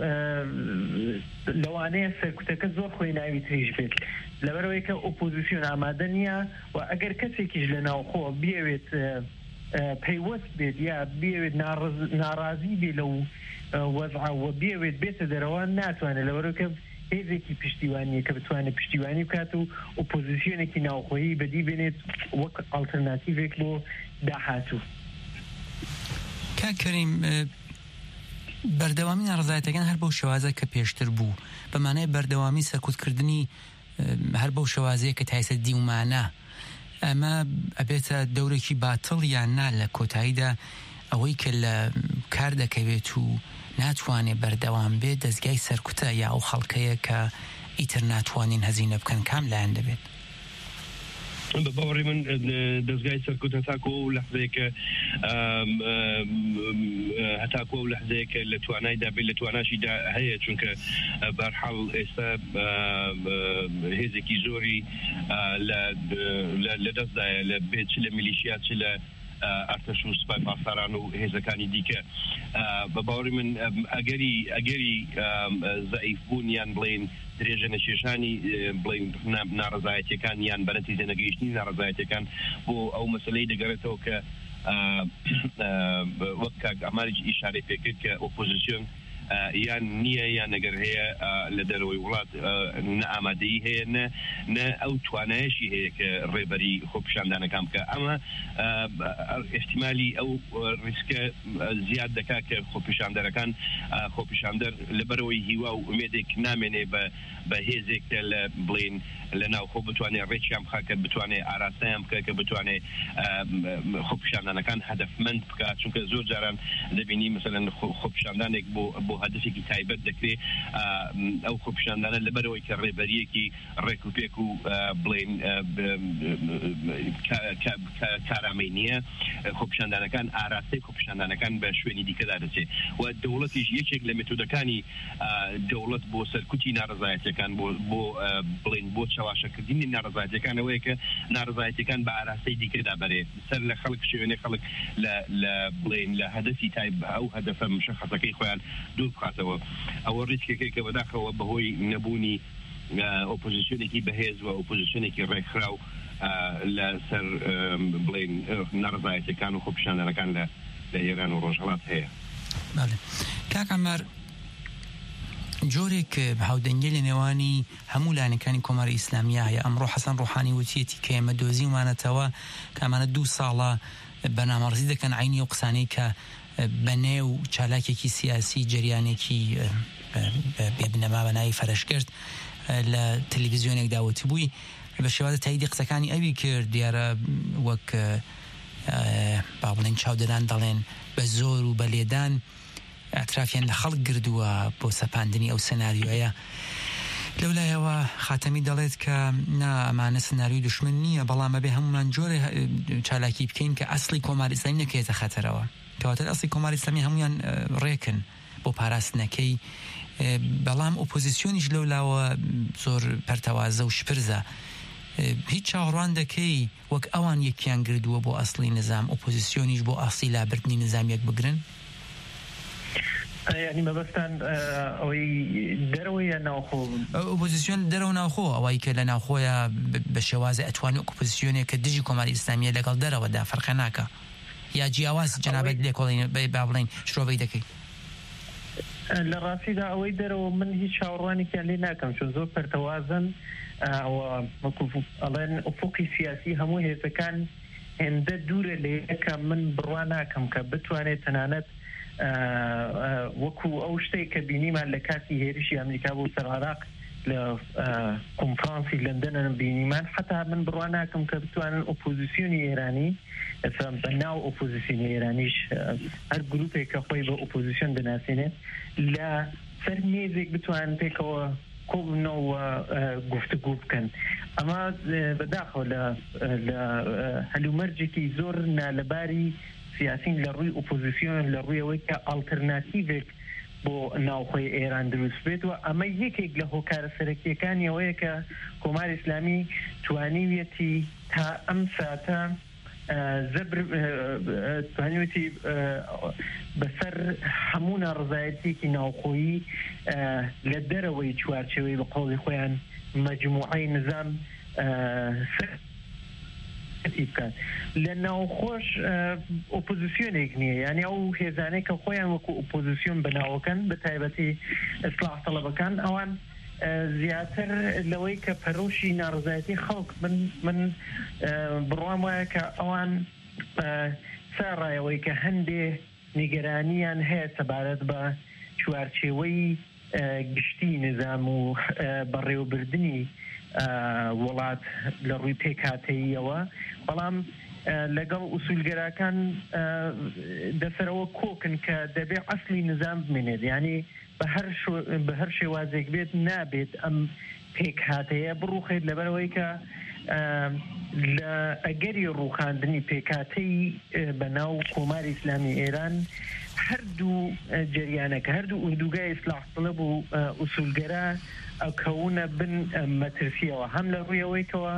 لەوانەیە سەرکوتەکە زۆر خۆی ناوی تریش بێت لەبەرەوەی کە ئۆپۆزیسیۆن ئامادە نییە و ئەگەر کەسێکیش لە ناوخۆ بێوێت پەیوەست بێت یا بێوێت ناڕازی بێ لەو وەزعەوە بێوێت بێتە دەرەوە ناتوانێت لەبەرەوەی کە هێزێکی پشتیوانیە کە بتوانێت پشتیوانی بکات و ئۆپۆزیسیۆنێکی ناوخۆیی بەدی بێنێت وەک ئالتەرناتیڤێک بۆ داهاتوو. کاکەریم بەردەوامی ناڕزایەتەکان هەر بەو شێوازە کە پێشتر بوو بەمانەیە بەردەوامی سەرکوتکردنی هەر بەو شێوازەیە کە تایسە دیومانە ئەمە ئەبێتە دەورێکی باتڵ یان نا لە کۆتاییدا ئەوەی کە لە کار دەکەوێت و ناتوانێت بەردەوام بێت دەستگای سەرکوتە یا ئەو خەڵکەیە کە ئیتر ناتوانین هەزینە بکەن کام لایەن دەبێت؟ باوەڕی من دەستگای سەرکوت هەتاکۆ و لەحظەیەکە هەتاکۆ و لەحظەیەکە لە توانایدا بێت لە تواناشیدا هەیە چونکە بەرحەڵ ئێستا هێزێکی زۆری لە دەستدایە لە بێت چ لە میلیشیا چ لە ئەرتەش و سوپای پاسداران و هێزەکانی دیکە بە باوەڕی من ئەگەری ئەگەری زەعیفبوون یان بڵێن درێژە نەشێشانی بڵێن ناڕزایەتیەکان یان بەرەتی دەنەگەیشتنی ناڕزایەتەکان بۆ ئەو مەسەلەی دەگەڕێتەوە کە وەک کاک ئەماریش ئیشارەی پێکرد کە ئۆپۆزیسیۆن یان نییە یان نەگەر هەیە لە دەرەوەی وڵات نە ئامادەیی هەیە نە ئەو توانایشی هەیە کە ڕێبەری خۆپیشاندانەکان بکە. ئەمە احتیمالی ئەو ریسکە زیاد دەکا کە خۆپیشاندەرەکان خۆپیشاندەر لەبەرەوەی هیوا و ئومێدێک نامێنێ بە هێزێک لە بڵێن لە ناوخۆ بتوانێت ڕێکیان بخاکە بتوانێت ئاراسایان بکە کە بتوانێت خۆپیشاندانەکان هەدەفمەند بکات چونکە زۆر جاران دەبینی مثلەن خۆپیشاندانێک بۆ بۆ هەدفێکی تایبەت دەکرێت ئەو خۆپیشاندانە لەبەرەوەی کە ڕێبەریەکی ڕێکوپێک و بڵێن کارامەی نییە خۆپیشاندانەکان ئاراستەی خۆپیشاندانەکان بە شوێنی دیکەدا دەچێت و دەوڵەتیش یەکێک لە مێتۆدەکانی دەوڵەت بۆ سەرکوتی ناڕزایەتیەکان بۆ بڵێن بۆ چاواشەکردنی ناڕزایەتیەکانەوەیە کە ناڕزایەتیەکان بە ئاراستەی دیکەدا بەرێ سەر لە خەڵک شوێنێ خەڵک لە بڵێن لە هەدەفی تایب ئەو هەدەفە مشەخەسەکەی خۆیان دوور بخاتەوە. ئەوە ڕیسکێکێک کە بەداخەوە بەهۆی نەبوونی ئۆپۆزیسیۆنێکی بەهێز و ئۆپۆزیسیۆنێکی ڕێکخراو لە سەر بڵێن ناڕزایەتیەکان و خۆپیشاندانەکان لە ئێران و ڕۆژهەڵات هەیە. کاک عەمار جۆرێک هاودەنگی لە نێوانی هەموو لایەنەکانی کۆماری ئیسلامیە هەیە. ئەمڕۆ حەسەن ڕۆحانی وتیەتی کە ئێمە دۆزیمانەتەوە کامانە دوو ساڵە بەنامەڕزی دەکەن عینی و قسانەی کە بەنێو چالاکێکی سیاسی جریانێکی بێبنەما بەناوی فەرەشکرد لە تەلەڤیزیۆنێک داوەتی بووی بە شێوازە تاییدی قسەکانی ئەوی کرد دیارە وەک با بڵێن چاودەران دەڵێن بە زۆر و بە لێدان ئەترافیان لە خەڵک گردووە بۆ سەپاندنی ئەو سەناریۆیە. لەولایەوە خاتەمی دەڵێت کە نا ئەمانە سناریۆی دشمن نییە بەڵام ئەبێ هەمومان جۆرە چالاکی بکەین کە ئەسڵی کۆماری ئیسلامی نەکەوێتە خەتەرەوە کەواتە ئەسڵی کۆماری ئیسلامی هەمویان ڕێکن بۆ پاراستنەکەی بەڵام ئۆپۆزیسیۆنیش لەولاوە زۆر پەرتەوازە و شپرزە هیچ چاوەڕوان دەکەی وەک ئەوان یەکیان گردووە بۆ ئەسڵی نظام ئۆپۆزیسیۆنیش بۆ ئاسی لابردنی نظامیەک بگرن ینی مەبەستان ئەوەی دەرەوەی ناوخۆ ئۆپۆزیسیۆن دەرەوە ناوخۆ ئەوەی کە لە ناوخۆیە بە شێوازە ئەتوانی ئۆپۆزیسیۆنێک کە دژی کۆماری ئیسلامیە لەگەڵ دەرەوەدا فەرقە ناکە یا جیاواز جەنابەت لێ کۆڵین با بڵین شرۆڤەی دەکەی لە ڕاستیدا ئەوەی دەرەوە من هیچ چاوەڕوانێکیان لێ ناکەم چون زۆر پەرتەوازن ئەڵێن ئوفوقی سیاسی هەموو هێزەکان هێندە دوورە لە یەکە من بڕوا ناکەم کە بتوانێت تەنانەت وەکو ئەو شتێک کە بینیمان لە کاتی هێرشی ئەمریکا بۆ سەر عێراق لە کۆنفرانسی لەندەن بینیمان حتا من بڕوا ناکەم کە بتوانن ئۆپۆزیسیۆنی ئێرانی بەناو ئۆپۆزیسیۆنی ئێرانیش هەر گروپێک کە خۆی بە ئۆپۆزیسیۆن دەناسێنێت لە سەر مێزێک بتوانن پێکەوە کۆبنەوە گفتگو بکەن ئەمە بەداخەوە لە هەلومەرجێکی زۆر نالەباری سیاسین لە ڕووی ئۆپۆزیسیۆن لە ڕوویەوەی کە ئالتەرناتیڤێک بۆ ناوخۆی ئێران دروست بێت و ئەمە یەکێک لە هۆکارە سەرەکیەکانی ئەوەیە کە کۆماری ئیسلامی توانیویەتی تا ئەم ساتە زەبر توانیوێتی بەسەر هەموو ناڕزایەتێکی ناوخۆیی لە دەرەوەی چوارچێوەی بە قۆڵی خۆیان مەجموعەی نظام بکات لە ناوخۆش ئۆپۆزیسیۆنێک نییە یعنی ئەو هێزانەی کە خۆیان وەکو ئۆپۆزیسیۆن بەناوەکەن بە تایبەتی ئیسلاح تەڵەبەکان ئەوان زیاتر لەوەی کە پەرۆشی ناڕزایەتی خەڵک من من بڕوام وایە کە ئەوان ساڕایەوەی کە هەندێ نیگەرانیان هەیە سەبارەت بە چوارچێوەی گشتی نظام و بەڕێوەبردننی وڵات لە ڕووی پێکهاتەیەوە بەڵام لەگەڵ ئوسولگەراکان دەسەرەوە کۆکن کە دەبێ ئەسلی نظام بمێنێت یعنی بە هەر شێوازێک بێت نابێت ئەم پێکهاتەیە بڕوخێت لەبەرەوەی کە لە ئەگەری ڕووخاندنی پێکهاتەی بەناو کۆماری ئیسلامی ئێران هەردوو جریانەکە هەردوو ئوردوگای ئیسلاح طلب و ئوسولگەرا ئەکەونە بن مەترسیەوە هەم لە ڕوویەوەیکەوە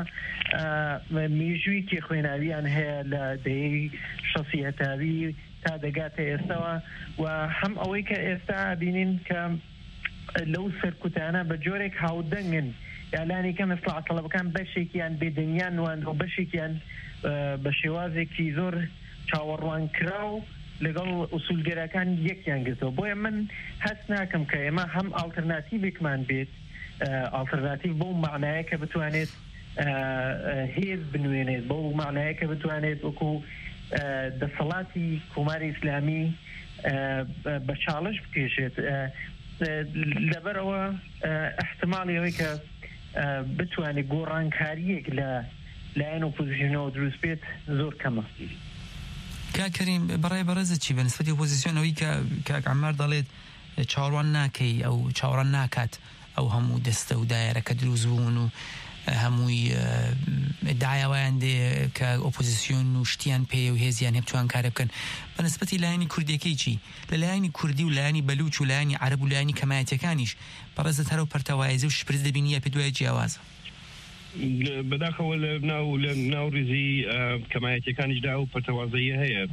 مێژوویکی خوێناویان هەیە لە دەیەی شەسی هەتاوی تا دەگاتە ئێستاوە و هەم ئەوەی کە ئێستا بینین کە لەو سەرکوتانە بە جۆرێک هاودەنگن یالانی کەم ئیسلاح تەڵەبەکان بەشێکیان بێدەنیان وان و بەشێکیان بە شێوازێکی زۆر چاوەڕوان کراو لەگەڵ ئوسولگەرەکان یەکیان گرتەوە بۆیە من هەست ناکەم کە ئێمە هەم ئالتەرناتیڤێکمان بێت ئالتەرناتیڤ بۆ معنایە کە بتوانێت هێز بنوێنێت بۆ معنایە کە بتوانێت وەکو دەسەڵاتی کۆماری ئیسلامی بە چاڵش بکێشێت لەبەرەوە احتمالی ئەوەی کە بتوانێت گۆڕانکاریەک لە لایەن ئۆپۆزیسیۆنەوە دروست بێت زۆر کەمە. کاکەریم بەڕای بەڕێزت چی بە نسبەتی ئۆپۆزیسیۆنەوەی کە کاک عەمار دەڵێت چاوەڕوان ناکەی ئەو چاوەڕوان ناکات ئەو هەموو دەستە و دایرەکە دروست بوون و هەمووی داوایان دێ کە ئۆپۆزیسیۆن و شتیان پێ و هێزیان هەبتوان کارە بکەن بە نسبەتی لایەنی کوردیەکەی چی لە لایەنی کوردی و لایەنی بەلوچ و لایەنی عەرەب و لایەنی کەمایەتیەکانیش بەڕێزت هەرە و پەرتەوایزە و شپرس دەبینیە پێ دوای جیاوازە بەداخەوە لە ناو لە ناو ڕیزی کەمایەتیەکانیشدا و پەرتەوازەیە هەیە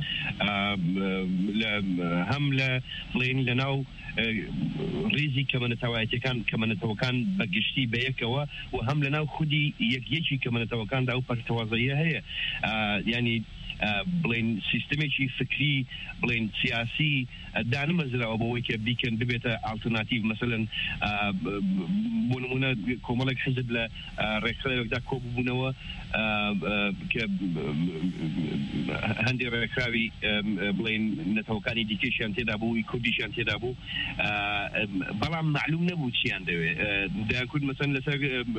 هەم لە بڵێن لە ناو ریزی کەمەنەتەوایەتیەکان کەمەنەتەوەکان بەگشتی بەیەکەوە و هەم لە ناو خودی یەکیەکی کەمەنەتەوەکاندا و پەرتەوازەیە هەیە ینی بڵێن سیستمێکی فکری بڵێن سیاسی دانمەزراوە بەوەی کە بیکەن ببێتە ئالتەرناتیڤ مەسەلەن بۆ نمونە کۆمەڵێک حزب لە ڕێکخراوێکدا کۆبوونەوە کە هەندێک ڕێکخراوی بڵێن نەتەوەکانی دیکەشیان تێدا بوو کوردیشیان تێدا بوو بەڵام معلوم نەبوو چیان دەوێت دایانکورد مەسەلەن لەسەر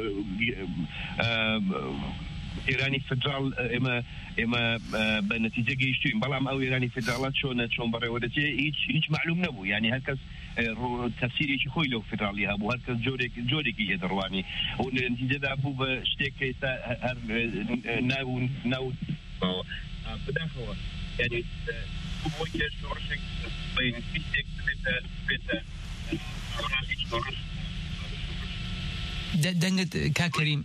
ئێرانی فدرال ئێمە ئێمە بە نەتیجە گەیشتوین بەڵام ئەو ئێرانی فدراڵات چۆنە چۆن بەڕێوە دەچێت هیچ هیچ معلوم نەبوو یعنی هەرکەس تەفسیرێکی خۆی لەو فدراڵی هەبوو هەرکەس جۆرێک جۆرێکی هێدەڕوانی و نەتیجەدا بوو بە شتێک کە ئێستا هەر ناو ناو بداخەوە یعنی وكيش ورشك بين فيك بيت بيت دنگت کا کریم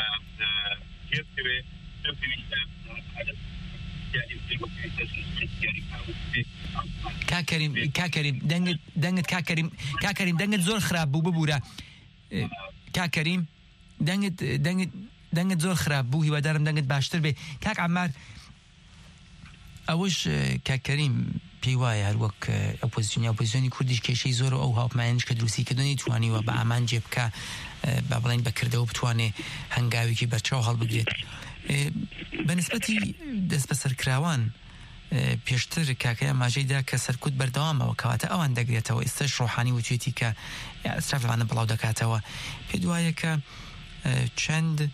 کا کریم کا کریم دنگت دنگت کا کریم کا کریم دنگت زور خراب بو ببوره کا کریم دنگت دنگت دنگت زور خراب بو هیوا دارم دنگت باشتر به کاک عمار اوش کا کریم پیوای هر وقت اپوزیسیون اپوزیسیونی کردیش کشی زور او هاپ معنیش که دروسی کردنی توانی و با امان جب که بابلین بکرده و بتوانه هنگاوی که برچاو حال بگیرد بنسبتی دست بسر کراوان پیشتر کاکای ماجی دا که سرکوت بردوام و کواتا اوان دگریتا و استش روحانی و تویتی که اصراف لعنه بلاو دکاتا و پیدوایه که چند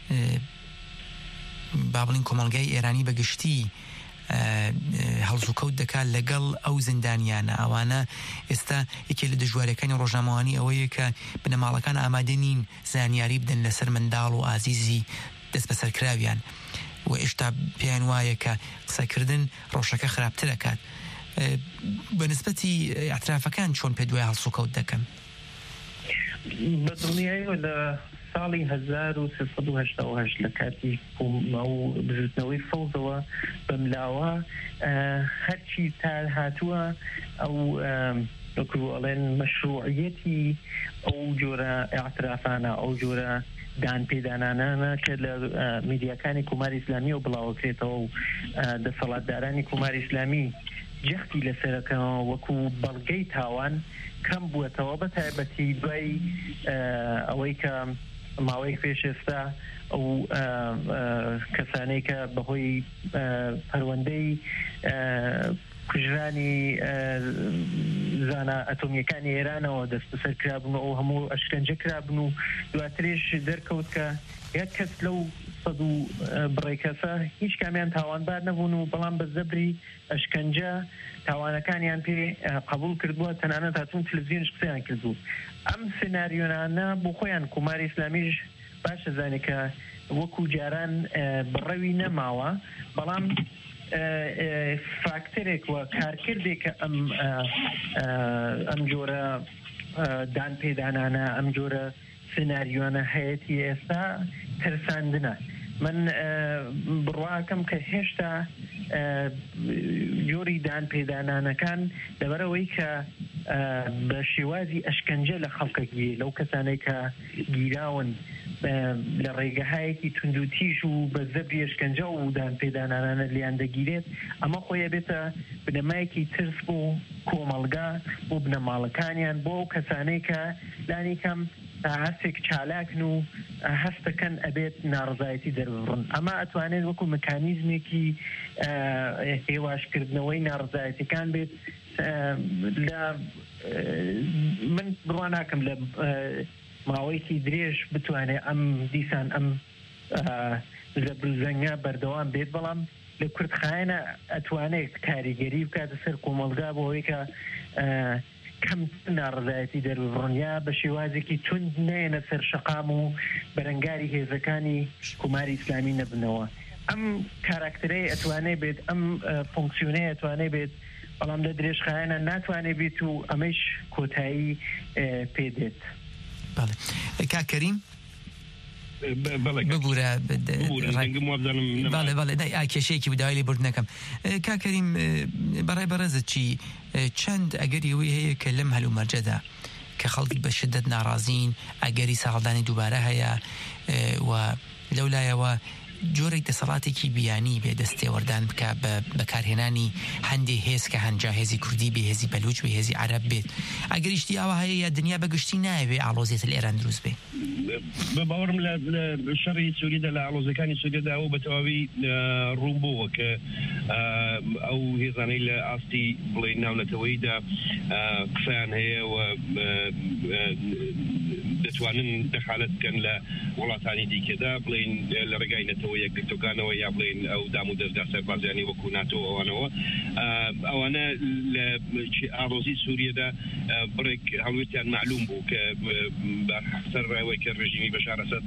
بابلین کمالگای ایرانی بگشتی هەڵسوکەوت دەکات لەگەڵ ئەو زیندانیانە ئەوانە ئێستا یەکێ لە دژوارەکانی ڕۆژنامەوانی ئەوەیە کە بنەماڵەکان ئامادە نین زانیاری بدەن لەسەر منداڵ و ئازیزی دەست بەسەرکراویان و ئێشتا پێیان وایە کە قسەکردن ڕۆژەکە خراپتر دەکات بەنسبەتی ئەترافەکان چۆن پێ دوای هەڵسوکەوت دەکەن بەدڵنیایی لە ساڵی هەزار و سێسەد و هەشتا و هەشت لە کاتی ئەو بزوتنەوەی فەوزەوە بەملاوە هەرچی تا هاتووە ئەو وەکوڵێن مەشروعیەتی ئەو جۆرە ئاعترافانە ئەو جۆرە دان پێدانانانە کە لە میدیاکانی کوماری ئیسلامی و بڵاوەکرێتەوە و دەسەڵاتدارانی کوماری ئیسلامی جەختی لەسەرەکەەوە وەکو بەڵگەی تاوان کەم بووەتەوە بە تایبەتی دوای ئەوەی کە ماوەی پێش ئێستا ئەو کەسانەی کە بەهۆی پەروەندەی کوژرانی زانە ئەتۆمیەکانی ئێرانەوە دەست بەسەر کرابن و ئەو هەموو ئەشکەنجە کرابن و دواترێش دەرکەوت کە یەک کەس لەو سەد و بڕێ کەسە هیچ کامیان تاوانبار نەبوون و بەڵام بە زەبری ئەشکەنجە تاوانەکانیان پێ قبول کردبووە تەنانەت هاتوون تەلەڤیزیۆنش قسەیان کردبوو ئەم سناریۆنانە بۆ خۆیان کوماری ئیسلامیش باشە زانێ کە وەکو جاران بڕەوی نەماوە بەڵام فاکتەرێک وە کارکردێک کە ئەم ئەم جۆرە دان پێدانانە ئەم جۆرە سناریۆنە هەیەی ئێستا ترساندنە من بڕواکەم کە هێشتا جۆری دان پێدانانەکان لەبەرەوەی کە بە شێوازی ئەشکەنجە لە خەڵکەگیری لەو کەسانەی کە گیراون لە ڕێگەهایەکی تونند و تیژ و بە زەبری ئەشکەنجە و دان پێدانانە لیان دەگیرێت ئەمە خۆیە بێتە بنەمایەکی ترس بۆ کۆمەڵگا بۆ بنەماڵەکانیان بۆ کەسانەی کە لانی کەم هەستێک چالاکن و هەستەکەن ئەبێت ناڕزایەتی دەربڕن ئەمە ئەتوانێت وەکو مەکانیزمێکی هێواشکردنەوەی ناڕزایەتەکان بێت لە من بڕوا ناکەم لە ماوەیەکی درێژ بتوانێت ئەم دیسان ئەم زەبرزەنگە بەردەوام بێت بەڵام لە کوردخایەنە ئەتوانێت کاریگەری بکاتە سەر کۆمەڵگا بۆ ئەوەی کە کەم ناڕزایەتی دەربڕنیا بە شێوازێکی تند نێنە سەر شەقام و بەرەنگاری هێزەکانی کوماری ئیسلامی نەبنەوە ئەم کاراکتەرەی ئەتوانێت بێت ئەم فۆنکسیۆنەی ئەتوانێت بێت بەڵام لە درێژخایەنە ناتوانێت بێت و ئەمەش کۆتایی پێدێت کاکەریم ببوورە کێشەیەکی بداوای لێ بردنەکەم کاکەریم بەڕای بەڕێزت چی چەند ئەگەری ئەوەی هەیە کە لەم هەلومەرجەدا کە خەڵکی بە شدت ناڕازین ئەگەری ساڵدانی دووبارە هەیە و لەولایەوە جۆرێک دەسەڵاتێکی بیانی بێ دەستێوەردان بکە بە بەکارهێنانی هەندێک هێز کە هەنجا هێزی کوردی بێ هێزی بەلوچ بێ هێزی عەرەب بێت ئەگەریشتی ئەوە هەیە یا دنیا بەگشتی نایەوێ ئاڵۆزێت لە ئێران دروست بێ بە باوەڕم لە شەڕی سووریدا لە ئاڵۆزەکانی سووریدا و بە تەواوی ڕوون بووە کە ئەو هێزانەی لە ئاستی بڵێ ناونەتەوەیدا قسەیان هەیە و دەتوانن دەخالەت بکەن لە وڵاتانی دیکەدا بڵێن لە ڕێگای نەتەوە یەکگرتوەکانەوە یا بڵێن ئەو دام و دەستگا سەربازیانی وەکو ناتۆ ئەوانەوە ئەوانە لە ئاڕۆزی سووریەدا بڕێک هەڵوێتیان معلوم بوو کە سەر ڕێوەی کە ڕژیمی بەشار ئەسەد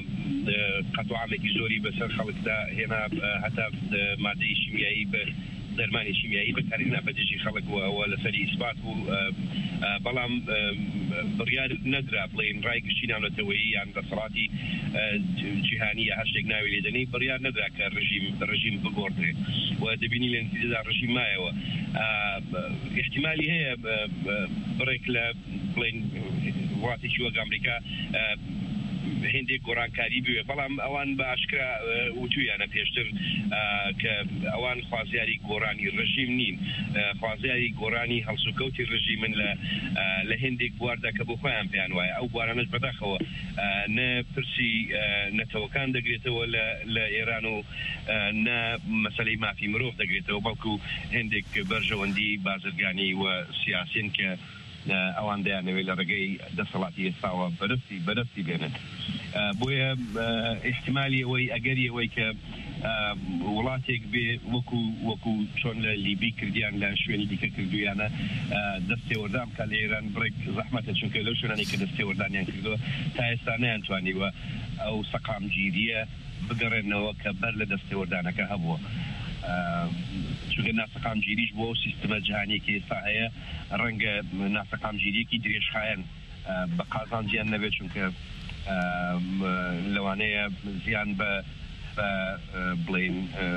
قەتوعامێکی زۆری بەسەر خەڵکدا هێنا هەتا مادەی شیمیایی بە دەرمانی شیمیایی بەکارهێنا بەدژی خەڵکەوە لەسەری ئیسبات و بەڵام بڕیار نەدرا بڵێن ڕای گشتی ناونەتەوەی یان دەسەڵاتی جیهانیە هەر شتێک ناوی لێدەنەی بڕیار نەدرا کە ڕژیم ڕژیم بگۆڕدرێت و دەبینی لە نتیجەدا ڕژیم مایەوە احتیمالی هەیە بڕێک لە بڵێن وڵاتێکی وەک ئەمریکا هێندێک گۆڕانکاری بوێ بەڵام ئەوان بە ئاشکرا وتویانە پێشتر کە ئەوان خوازیاری گۆڕانی ڕژیم نین خوازیاری گۆڕانی هەڵسوکەوتی ڕژیمن لە لە هێندێک بواردا کە بۆ خۆیان پێیان وایە ئەو بوارانەش بەداخەوە نە پرسی نەتەوەکان دەگرێتەوە لە ئێران و نە مەسەلەی مافی مرۆڤ دەگرێتەوە بەڵکو هێندێک بەرژەوەندی بازرگانی و سیاسین کە ئەوان دەیانەوێت لە ڕێگەی دەسەڵاتی ئێستاوە بەرزی بەرزی بێنن بۆیە احتیمالی ئەوەی ئەگەری ئەوەی کە وڵاتێک بێ وەکو وەکو چۆن لە لیبی کردیان لە شوێنی دیکە کردویانە دەستێوەردام کە لە ئێران بڕێک زەحمەتە چونکە لەو شوێنانی کە دەستێوەردانیان کردووە تا ئێستا نەیانتوانیوە ئەو سەقامگیریە بگەڕێنەوە کە بەر لە دەستێوەردانەکە هەبووە چونکە ناسەقامگیریش بۆ سیستمە جیهانیەکی ئێستا هەیە ڕەنگە ناسەقامگیریەکی درێژخایەن بە قازانجیان نەبێت چونکە لەوانەیە زیان بە بڵێن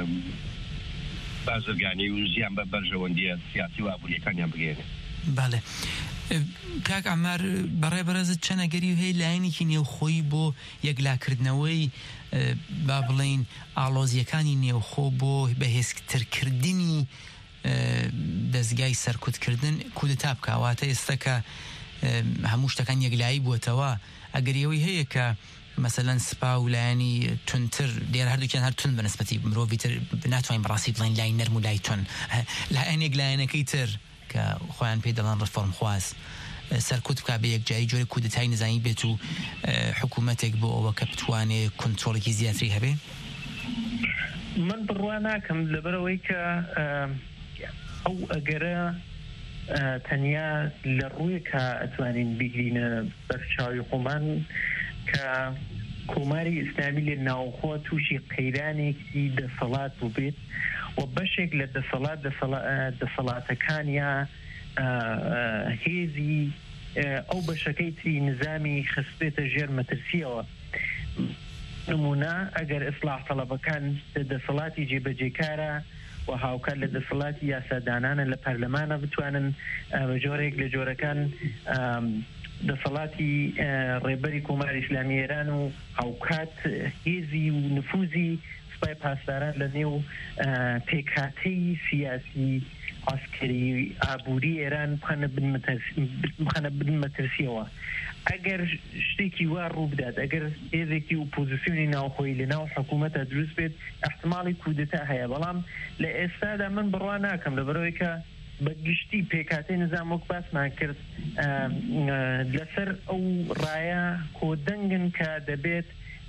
بازرگانی و زیان بە بەرژەوەندیە سیاسی و ئابوووریەکانیان بگێنێت. بەڵێ کاک ئەمار بەڕێ بەرەزت چەنەگەری هەیە لایەنێکی نێوخۆی بۆ یەکلاکردنەوەی با بڵێن ئاڵۆزیەکانی نێوخۆ بۆ بەهێزترکردنی دەستگای سەرکوتکردن کودتا بکواتە ئێستا کە هەموو شتەکان یەکلایی بووتەوە ئەگەریەوەی هەیە کە مثلا سپا و لایەنی تونتر دێر هەردووکیان هەر تون بەنسبەتی مرۆڤی تر ناتوانین بەڕاستی بڵێن لای نەرم و لای تون لایەنێک لایەنەکەی تر کە خۆیان پێ دەڵان ڕفۆرم خواست سەرکوت بکا بە یەکجایی جۆری کودتای نزانی بێت و حکوومەتێک بۆ ئەوە کە بتوانێت کۆنترۆڵێکی زیاتری هەبێ؟ من بڕوا ناکەم لەبەرەوەی کە ئەو ئەگەرە تەنیا لە ڕووی کە ئەتوانین بیگرینە بەرچاوی خۆمان کە کۆماری ئیسلامی لە ناوخۆ تووشی قەیرانێکی دەسەڵات بووبێت و بەشێک لە دەسەڵات دەسەڵاتەکان یا هێزی ئەو بەشەکەی تری نظامی خستێتە ژێر مەترسیەوە. نمونە ئەگەر ئیسلاح تەڵەبەکان دەسەڵاتی جێبەجێکارە و هاوکار لە دەسەڵاتی یاسادانانە لە پەرلەمانە بتوانن بە جۆرێک لە جۆرەکان دەسەڵاتی ڕێبەری کۆماری ئیسلامی ئێران و هاوکات هێزی و نفوزی سوپای پاسداران لە نێو پێکهاتەی سیاسی عسکەری ئابووری ئێران بخەنە بن مەترسیەوە. ئەگەر شتێکی وا ڕوو بدات ئەگەر هێزێکی ئۆپۆزیسیۆنی ناوخۆی لە ناو حکوومەتە دروست بێت احتماڵی کودتا هەیە، بەڵام لە ئێستادا من بڕوا ناکەم لەبەرەوەی کە بەگشتی پێکاتی نظام وەک باسمان کرد لەسەر ئەو ڕایە کۆدەنگن کە دەبێت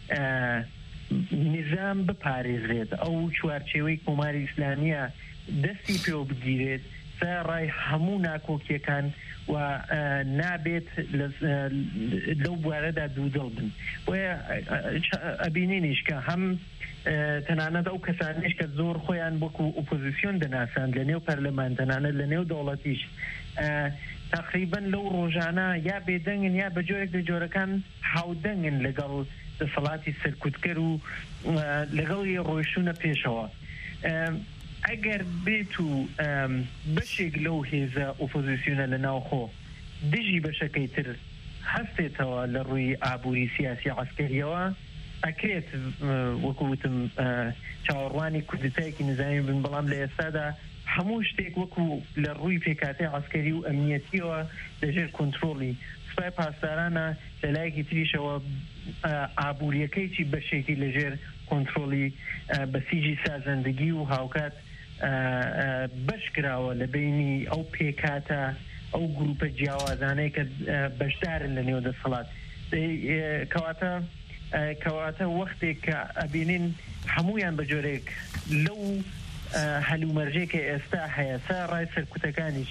نظام بپارێزرێت ئەو چوارچێوەی کۆماری ئیسلامیە دەستی پێوە بگیرێت ڕای هەموو ناکۆکیەکان و نابێت لەو بوارەدا دوودڵ بن. بۆیە ئەبینێنیش کە هەم تەنانەت ئەو کەسانش کە زۆر خۆیان وەکو ئۆپۆزیسیۆن دەناساند لە نێو پەرلەمان تەنانەت لە نێو دەوڵەتیش تقریبەن لەو ڕۆژانە یا بێدەنگن یا بە جۆرێک لە جۆرەکان هاودەنگن لەگەڵ دەسەڵاتی سەرکوتکەر و لەگەڵ ڕۆیشتونە پێشەوە. ئەگەر بێت و بەشێک لەو هێزە ئۆپۆزیسیۆنە لە ناوخۆ دژی بەشەکەی تر هەستێتەوە لە ڕووی ئابووری سیاسی عسکەریەوە ئەکرێت وەکوتم چاوەڕوانی کودتایەکی نظامی بن، بەڵام لە ئێستادا هەموو شتێک وەکو لە ڕووی پێکاتی عسکەری و ئەمنیەتیەوە لەژێر کۆنترۆڵی سوپای پاسدارانە لە لایەکی تریشەوە ئابووریەکەیکی بەشێکی لەژێر کۆنترۆڵی بەسیجی سازەندگی و هاوکات بەش کراوە لە بینی ئەو پێکاتە ئەو گروپە جیاوازانەی کە بەشدارن لە نێو دەسەڵات. کەواتە کەواتە وەختێک کە ئەبینین هەمویان بە جۆرێک لەو هەلومەرجێکە ئێستا هەیە سا ڕای سەرکوتەکانیش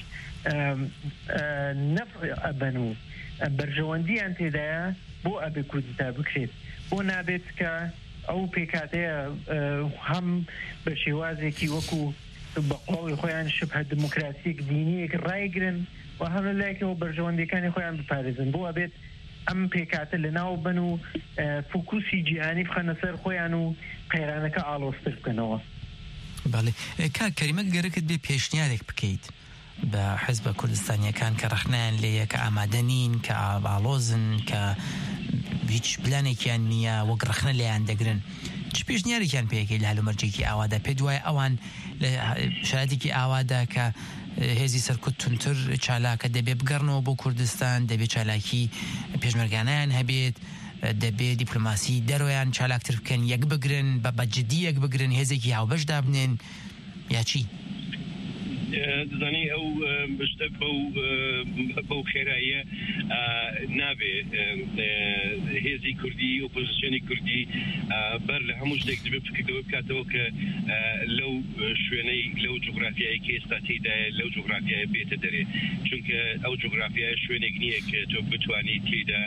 نەفع ئەبەن و بەرژەوەندیان تێدایە بۆ ئەبێ کودتا بکرێت، بۆ نابێت کە ئەو پێکاتەیە هەم بە شێوازێکی وەکو بقوڵی خۆیان شبهە دموکراسیەک دینیەک ڕایگرن و هەم لایەکەوە بەرژەوەندەکانی خۆیان بپارێزن بۆ ئەبێت ئەم پێکاتە لە ناو بن و فوکوسی جیهانی بخەنە سەر خۆیان و قەیرانەکە ئاڵۆزتر بکەنەوە. بەڵێ کاک کەریمە گەرەکت بێ پێشنیارێک بکەیت بە حیزبە کوردستانیەکان کە ڕەخنیان لێیە کە ئامادە نین کە ئاڵۆزن کە هیچ پلانێکیان نییە وەک ڕەخنە لێیان دەگرن چ پێشنیارێکیان پێیەکەی لە هەلومەرجێکی ئاوادا پێ دوایە ئەوان لە شارەتێکی ئاوادا کە هێزی سەرکوت تونتر چالاکە دەبێ بگەڕنەوە بۆ کوردستان دەبێت چالاکی پێشمەرگانیان هەبێت دەبێت دیپلۆماسی دەرۆیان چالاکتر بکەن یەک بگرن بە بەجددی یەک بگرن هێزێکی هاوبەشدا بنێن یا چی؟ دەزانی ئەو بشتە بەو خێراییە نابێ هێزی کوردی ئۆپۆزیسیۆنی کوردی بەر لە هەموو شتێک دەبێت فکرەوە بکاتەوە کە لەو شوێنەی لەو جوغرافیایی کە ئێستا تێدایە لەو جوغرافیایە بێتە دەرێ چونکە ئەو جوغرافیای شوێنێک نییە کە تۆ بتوانی تێدا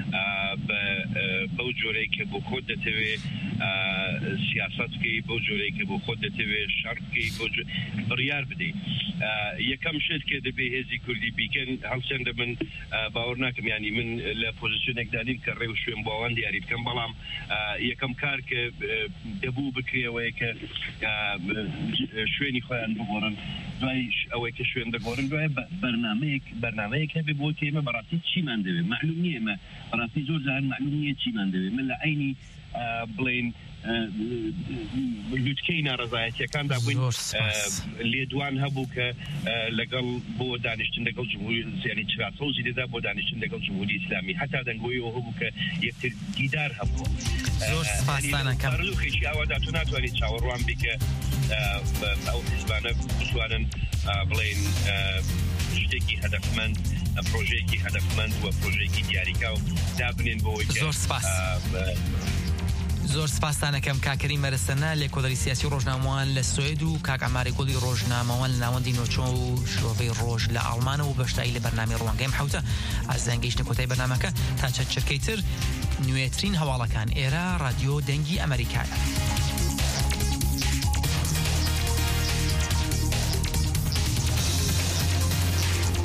بەو جۆرەی کە بۆ خۆت دەتەوێت سیاست بکەی بەو جۆرەی کە بۆ خۆت دەتەوێت شەڕ بکەی بڕیار بدەیت. یەکەم شت کە دەبێ هێزی کوردی بیکەن هەڵچەندە من باوەڕ ناکەم ینی من لە پۆزیسیۆنێکدا نیم کە ڕێو شوێن بۆ ئەوان دیاری بکەم بەڵام یەکەم کار کە دەبوو بکرێەوەیە کە شوێنی خۆیان بگۆڕن دوای ئەوەی کە شوێن دەگۆڕن دوای بەرنامەیەک بەرنامەیە کە بێ بۆ تێمە بەڕاستی چیمان دەوێت معلوم نییە مە بەڕاستی زۆر جاران معلوم نییە چیمان دەوێت من لە عینی بڵێن لوتکەی ناڕزایەتیەکاندا بووین لێدوان هەبوو کە لەگەڵ بۆ دانیشتن لەگەڵ جمهوری زیانی چراسەوزی دەدا بۆ دانیشتن لەگەڵ جمهوری ئیسلامی حتا دەنگۆیەوە هەبوو کە یەکتر دیدار هەبووە زۆر سپاسدانەکەم لوخێکی ئاوادا تو ناتوانیت چاوەڕوان بیکە ئەو حیزبانە بتوانن بڵێن شتێکی هەدەفمەند پرۆژەیەکی هەدەفمەند وە پرۆژەیەکی دیاریکا و دابنێن بۆەوەی زۆر سپاس زۆر سپاسدانەکەم کاکەری مەرەسەنە لێ کۆدەری سیاسی ڕۆژنامەوان لە سوێد و کاک ئەماری گوڵی ڕۆژنامەوان لە ناوەندی نۆچۆ و شۆڤەی ڕۆژ لە ئەڵمانە و بەشداری لە بەرنامەی ڕوانگەی حوتە ئازانگەیشتە کۆتای بەرنامەکە تا چەند چرکەی تر نوێترین هەواڵەکان ئێرە رادیۆ دەنگی ئەمریکایە.